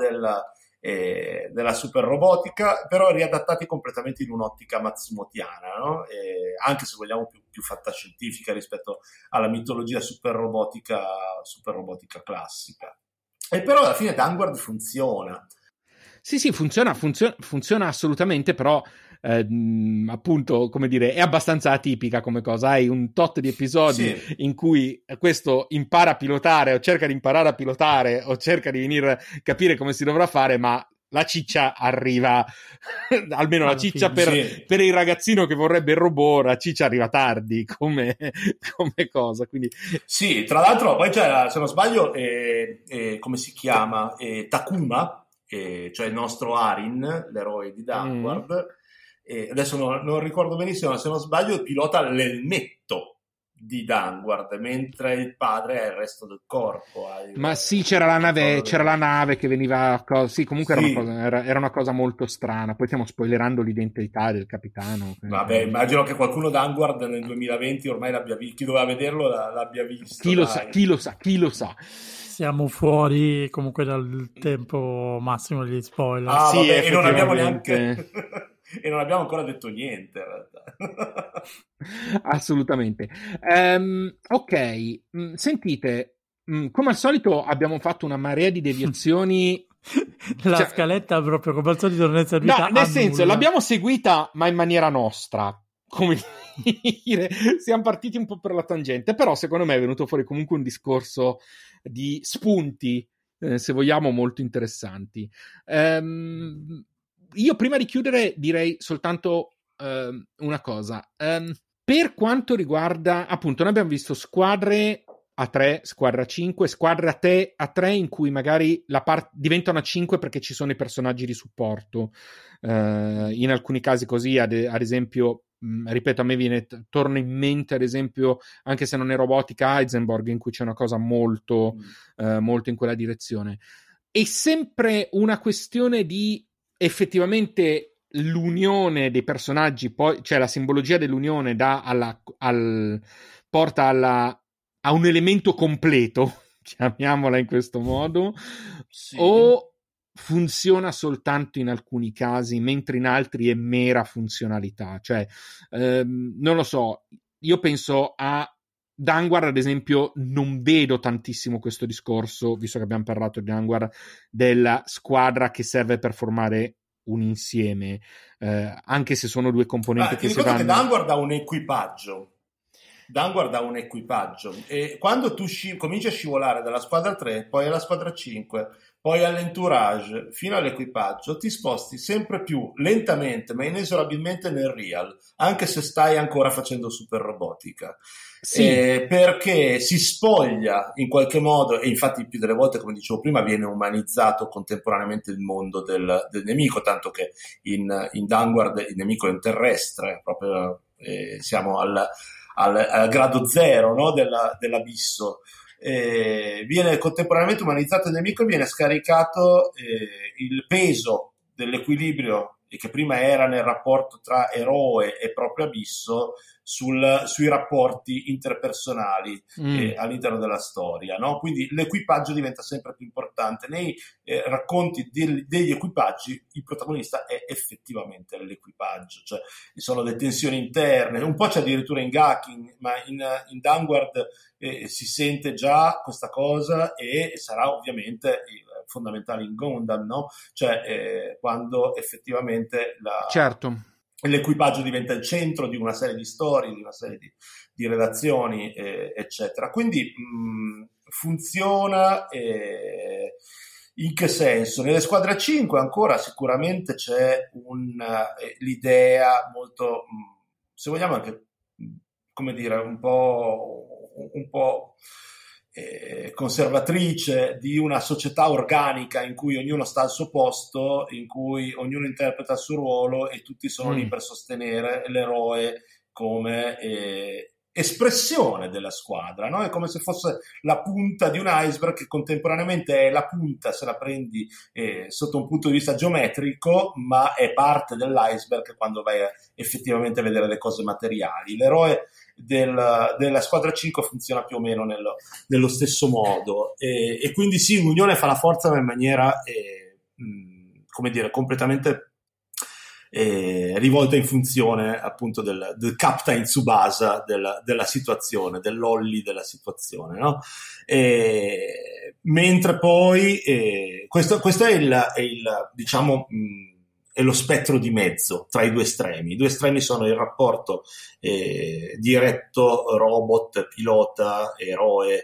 della super robotica, però riadattati completamente in un'ottica matsumotiana, no? Anche se vogliamo più fantascientifica rispetto alla mitologia super robotica classica. E però alla fine Danguard funziona. Sì, funziona assolutamente, però appunto, come dire, è abbastanza atipica come cosa. Hai un tot di episodi in cui questo impara a pilotare, o cerca di imparare a pilotare, o cerca di venire a capire come si dovrà fare, ma la ciccia arriva, almeno la ciccia per il ragazzino che vorrebbe il robot, la ciccia arriva tardi come cosa, quindi sì. Tra l'altro poi c'era, se non sbaglio, come si chiama, Takuma, cioè il nostro Arin, l'eroe di Danguard, adesso non ricordo benissimo, ma se non sbaglio pilota l'elmetto di Danguard, mentre il padre è il resto del corpo. Ma sì, c'era la nave che veniva, sì, comunque era una cosa molto strana. Poi stiamo spoilerando l'identità del capitano. Vabbè, immagino che qualcuno Danguard nel 2020 ormai l'abbia visto, chi doveva vederlo l'abbia visto. Chi lo sa. Siamo fuori comunque dal tempo massimo degli spoiler. Vabbè, e non abbiamo neanche E non abbiamo ancora detto niente in realtà. Assolutamente. Ok, sentite, come al solito abbiamo fatto una marea di deviazioni. La scaletta proprio come al solito non è servita no, nel a senso, nulla. l'abbiamo seguita ma in maniera nostra, come dire, siamo partiti un po' per la tangente, però secondo me è venuto fuori comunque un discorso di spunti, se vogliamo, molto interessanti. Io prima di chiudere direi soltanto una cosa. Per quanto riguarda, appunto, noi abbiamo visto squadre a 3, squadra a 5, squadre a 3 in cui magari diventano a 5 perché ci sono i personaggi di supporto. In alcuni casi così, ad esempio, ripeto, a me torna in mente, ad esempio, anche se non è robotica, Heisenberg, in cui c'è una cosa molto in quella direzione. È sempre una questione di effettivamente l'unione dei personaggi, poi, cioè la simbologia dell'unione porta a un elemento completo, chiamiamola in questo modo, sì. O funziona soltanto in alcuni casi, mentre in altri è mera funzionalità. Cioè, non lo so, io penso a Danguard, ad esempio, non vedo tantissimo questo discorso, visto che abbiamo parlato di Danguard, della squadra che serve per formare un insieme, anche se sono due componenti che si vanno... che Danguard ha un equipaggio. Danguard ha un equipaggio e quando tu cominci a scivolare dalla squadra 3, poi alla squadra 5, poi all'entourage, fino all'equipaggio, ti sposti sempre più lentamente ma inesorabilmente nel real, anche se stai ancora facendo super robotica. Sì. Perché si spoglia in qualche modo, e infatti più delle volte, come dicevo prima, viene umanizzato contemporaneamente il mondo del nemico, tanto che in Danguard il nemico è un terrestre, proprio siamo al grado zero, no? dell'abisso. Viene contemporaneamente umanizzato il nemico e viene scaricato il peso dell'equilibrio che prima era nel rapporto tra eroe e proprio abisso sui rapporti interpersonali all'interno della storia, no? Quindi l'equipaggio diventa sempre più importante. Nei racconti degli equipaggi il protagonista è effettivamente l'equipaggio, cioè ci sono le tensioni interne, un po' c'è addirittura in Gaki, ma in Danguard si sente già questa cosa e sarà ovviamente fondamentale in Gundam, no? Cioè quando effettivamente certo. L'equipaggio diventa il centro di una serie di storie, di una serie di relazioni, eccetera. Quindi funziona. In che senso? Nelle squadre 5 ancora sicuramente c'è l'idea molto, se vogliamo anche, come dire, un po' conservatrice di una società organica in cui ognuno sta al suo posto, in cui ognuno interpreta il suo ruolo e tutti sono lì per sostenere l'eroe come espressione della squadra, no? È come se fosse la punta di un iceberg che contemporaneamente è la punta se la prendi sotto un punto di vista geometrico, ma è parte dell'iceberg quando vai effettivamente a vedere le cose materiali. L'eroe della squadra 5 funziona più o meno nello stesso modo e quindi sì, l'unione fa la forza ma in maniera come dire completamente rivolta in funzione appunto del Captain Tsubasa della situazione, dell'Olli della situazione, no? Mentre poi questo è il diciamo è lo spettro di mezzo tra i due estremi. I due estremi sono il rapporto diretto robot, pilota, eroe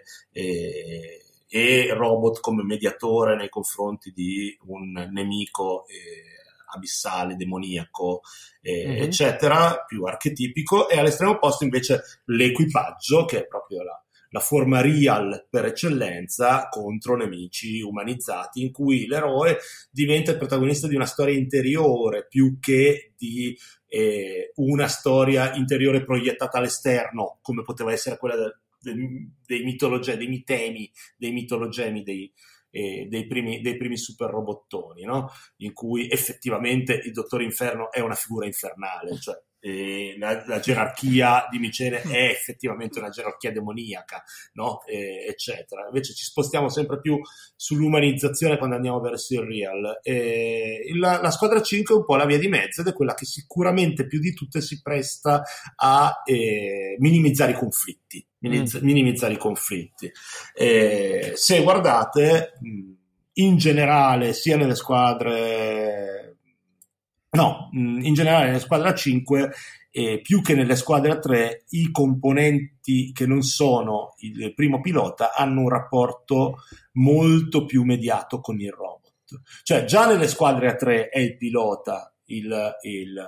e robot come mediatore nei confronti di un nemico abissale, demoniaco, eccetera, più archetipico, e all'estremo opposto invece l'equipaggio, che è proprio la forma real per eccellenza contro nemici umanizzati, in cui l'eroe diventa il protagonista di una storia interiore più che di una storia interiore proiettata all'esterno, come poteva essere quella dei mitemi, dei mitologemi, dei primi super robottoni, no? In cui effettivamente il Dottor Inferno è una figura infernale, cioè la gerarchia di Micene è effettivamente una gerarchia demoniaca, no? Eccetera. Invece ci spostiamo sempre più sull'umanizzazione quando andiamo verso il real. La squadra 5 è un po' la via di mezzo ed è quella che sicuramente più di tutte si presta a minimizzare i conflitti. Minimizzare i conflitti. Se guardate, in generale, sia nelle squadre... No, in generale nelle squadre 5, più che nelle squadre 3, i componenti che non sono il primo pilota hanno un rapporto molto più mediato con il robot. Cioè già nelle squadre a 3 è il pilota, il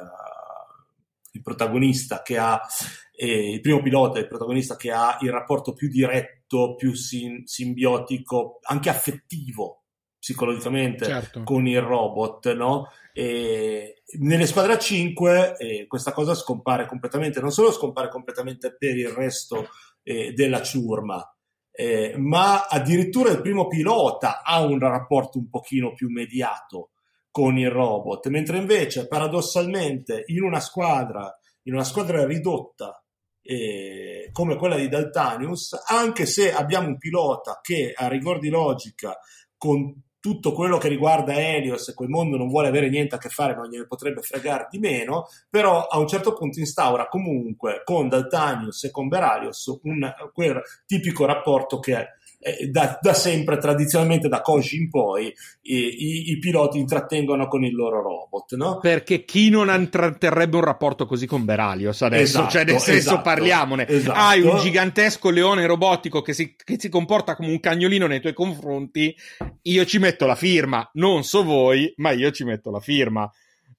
protagonista che ha il primo pilota, il protagonista che ha il rapporto più diretto, più simbiotico, anche affettivo psicologicamente, certo, con il robot, no? Nelle squadre a 5 questa cosa scompare completamente, non solo scompare completamente per il resto della ciurma, ma addirittura il primo pilota ha un rapporto un pochino più mediato con il robot, mentre invece paradossalmente in una squadra ridotta come quella di Daltanius, anche se abbiamo un pilota che a rigor di logica con tutto quello che riguarda Helios e quel mondo non vuole avere niente a che fare, non gliene potrebbe fregare di meno, però a un certo punto instaura comunque con Daltanius e con Beralios quel tipico rapporto che da sempre, tradizionalmente da Koji in poi, i piloti intrattengono con il loro robot, no? Perché chi non intratterrebbe un rapporto così con Beralios adesso? Esatto, cioè nel senso, parliamone. Esatto. Hai un gigantesco leone robotico che si comporta come un cagnolino nei tuoi confronti, io ci metto la firma, non so voi, ma io ci metto la firma.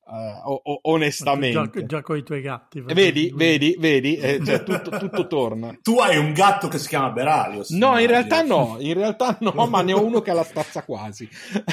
Onestamente già con i tuoi gatti, vedi cioè, tutto torna. Tu hai un gatto che si chiama Beralios? No, in realtà no, ma ne ho uno che ha la stazza quasi.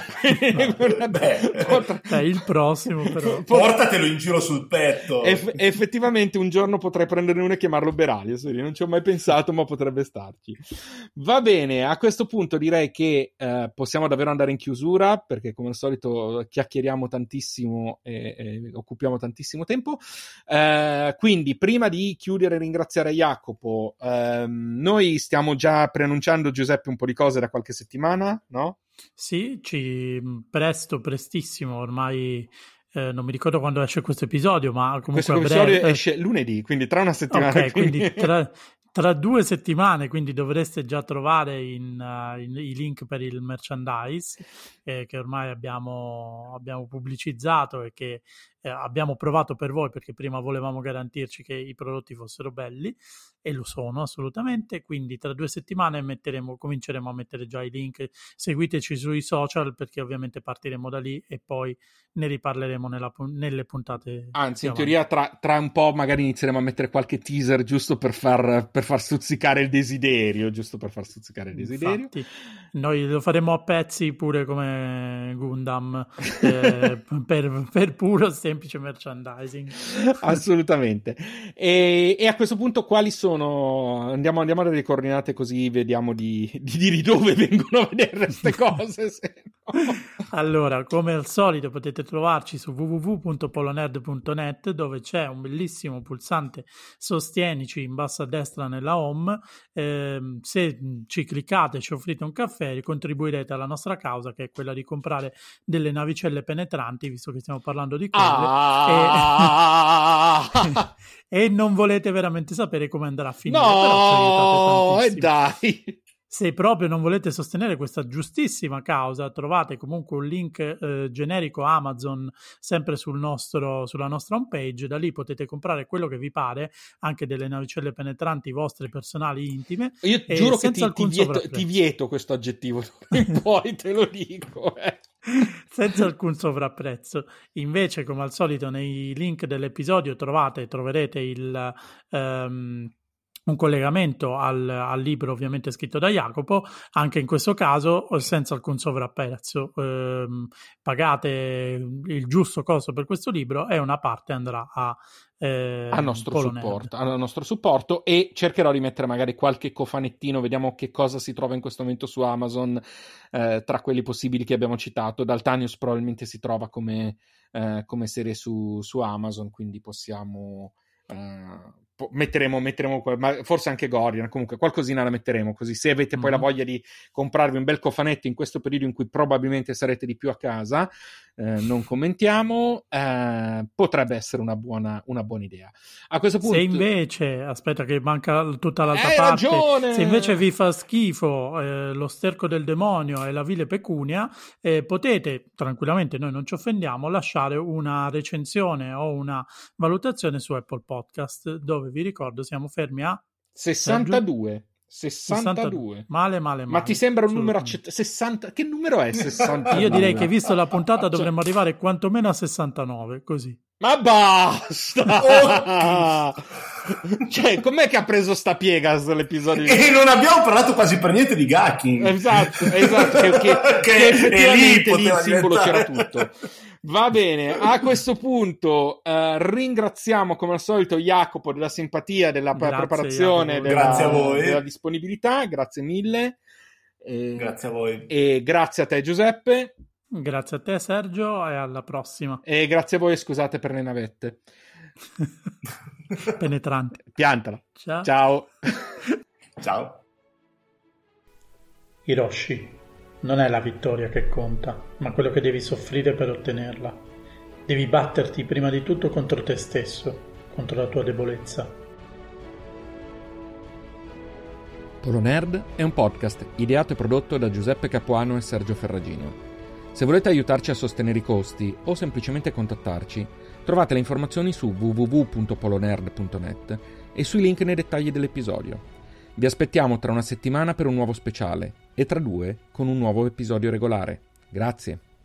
Il prossimo però portatelo in giro sul petto. Effettivamente un giorno potrei prenderne uno e chiamarlo Beralios, non ci ho mai pensato, ma potrebbe starci. Va bene, a questo punto direi che possiamo davvero andare in chiusura, perché come al solito chiacchieriamo tantissimo e occupiamo tantissimo tempo, quindi prima di chiudere e ringraziare Jacopo, noi stiamo già preannunciando, Giuseppe, un po' di cose da qualche settimana, no? Sì, prestissimo ormai. Non mi ricordo quando esce questo episodio, ma comunque questo episodio esce lunedì, quindi tra una settimana. Ok, quindi tra 2 settimane, quindi dovreste già trovare i link per il merchandise che ormai abbiamo pubblicizzato e che abbiamo provato per voi, perché prima volevamo garantirci che i prodotti fossero belli e lo sono assolutamente. Quindi tra 2 settimane cominceremo a mettere già i link. Seguiteci sui social, perché ovviamente partiremo da lì e poi ne riparleremo nelle puntate. Anzi, in teoria tra un po' magari inizieremo a mettere qualche teaser giusto per far stuzzicare il desiderio, Infatti, noi lo faremo a pezzi pure come Gundam, per puro semplice merchandising. Assolutamente. E a questo punto quali sono? Andiamo a dare le coordinate, così vediamo di dove vengono a vedere queste cose. Allora, come al solito potete trovarci su www.polonerd.net, dove c'è un bellissimo pulsante sostienici in basso a destra nella home. Se ci cliccate, ci offrite un caffè, contribuirete alla nostra causa, che è quella di comprare delle navicelle penetranti, visto che stiamo parlando di quelle, e non volete veramente sapere come andrà a finire. No, dai! Se proprio non volete sostenere questa giustissima causa, trovate comunque un link generico Amazon sempre sulla nostra homepage. Da lì potete comprare quello che vi pare, anche delle navicelle penetranti vostre, personali, intime. Io giuro che ti vieto questo aggettivo, poi te lo dico. Senza alcun sovrapprezzo. Invece, come al solito, nei link dell'episodio troverete un collegamento al libro ovviamente scritto da Jacopo. Anche in questo caso senza alcun sovrapprezzo, pagate il giusto costo per questo libro e una parte andrà al nostro supporto, e cercherò di mettere magari qualche cofanettino, vediamo che cosa si trova in questo momento su Amazon, tra quelli possibili che abbiamo citato. Daltanius probabilmente si trova come serie su Amazon, quindi possiamo metteremo ma forse anche Gorian, comunque qualcosina la metteremo, così se avete poi la voglia di comprarvi un bel cofanetto in questo periodo in cui probabilmente sarete di più a casa, non commentiamo, potrebbe essere una buona idea. A questo punto, se invece, aspetta che manca tutta l'altra parte, ragione! Se invece vi fa schifo Lo sterco del demonio e La vile pecunia, potete tranquillamente, noi non ci offendiamo, lasciare una recensione o una valutazione su Apple Podcast, dove vi ricordo siamo fermi a 62. Male. Ma ti sembra un numero accettabile? 60? Che numero è 60? Io direi che visto la puntata dovremmo arrivare quantomeno a 69, così. Ma basta! Cioè, com'è che ha preso sta piega l'episodio? E non abbiamo parlato quasi per niente di Gacking. Esatto, che effettivamente lì il simbolo c'era tutto. Va bene, a questo punto ringraziamo come al solito Jacopo della simpatia, della preparazione, della disponibilità, grazie mille. Grazie a voi. E grazie a te Giuseppe. Grazie a te Sergio e alla prossima. E grazie a voi, scusate per le navette. Penetrante. Piantala. Ciao. Ciao. Hiroshi, non è la vittoria che conta, ma quello che devi soffrire per ottenerla. Devi batterti prima di tutto contro te stesso, contro la tua debolezza. Polonerd è un podcast ideato e prodotto da Giuseppe Capuano e Sergio Ferragino. Se volete aiutarci a sostenere i costi o semplicemente contattarci, trovate le informazioni su www.polonerd.net e sui link nei dettagli dell'episodio. Vi aspettiamo tra una settimana per un nuovo speciale e tra 2 con un nuovo episodio regolare. Grazie.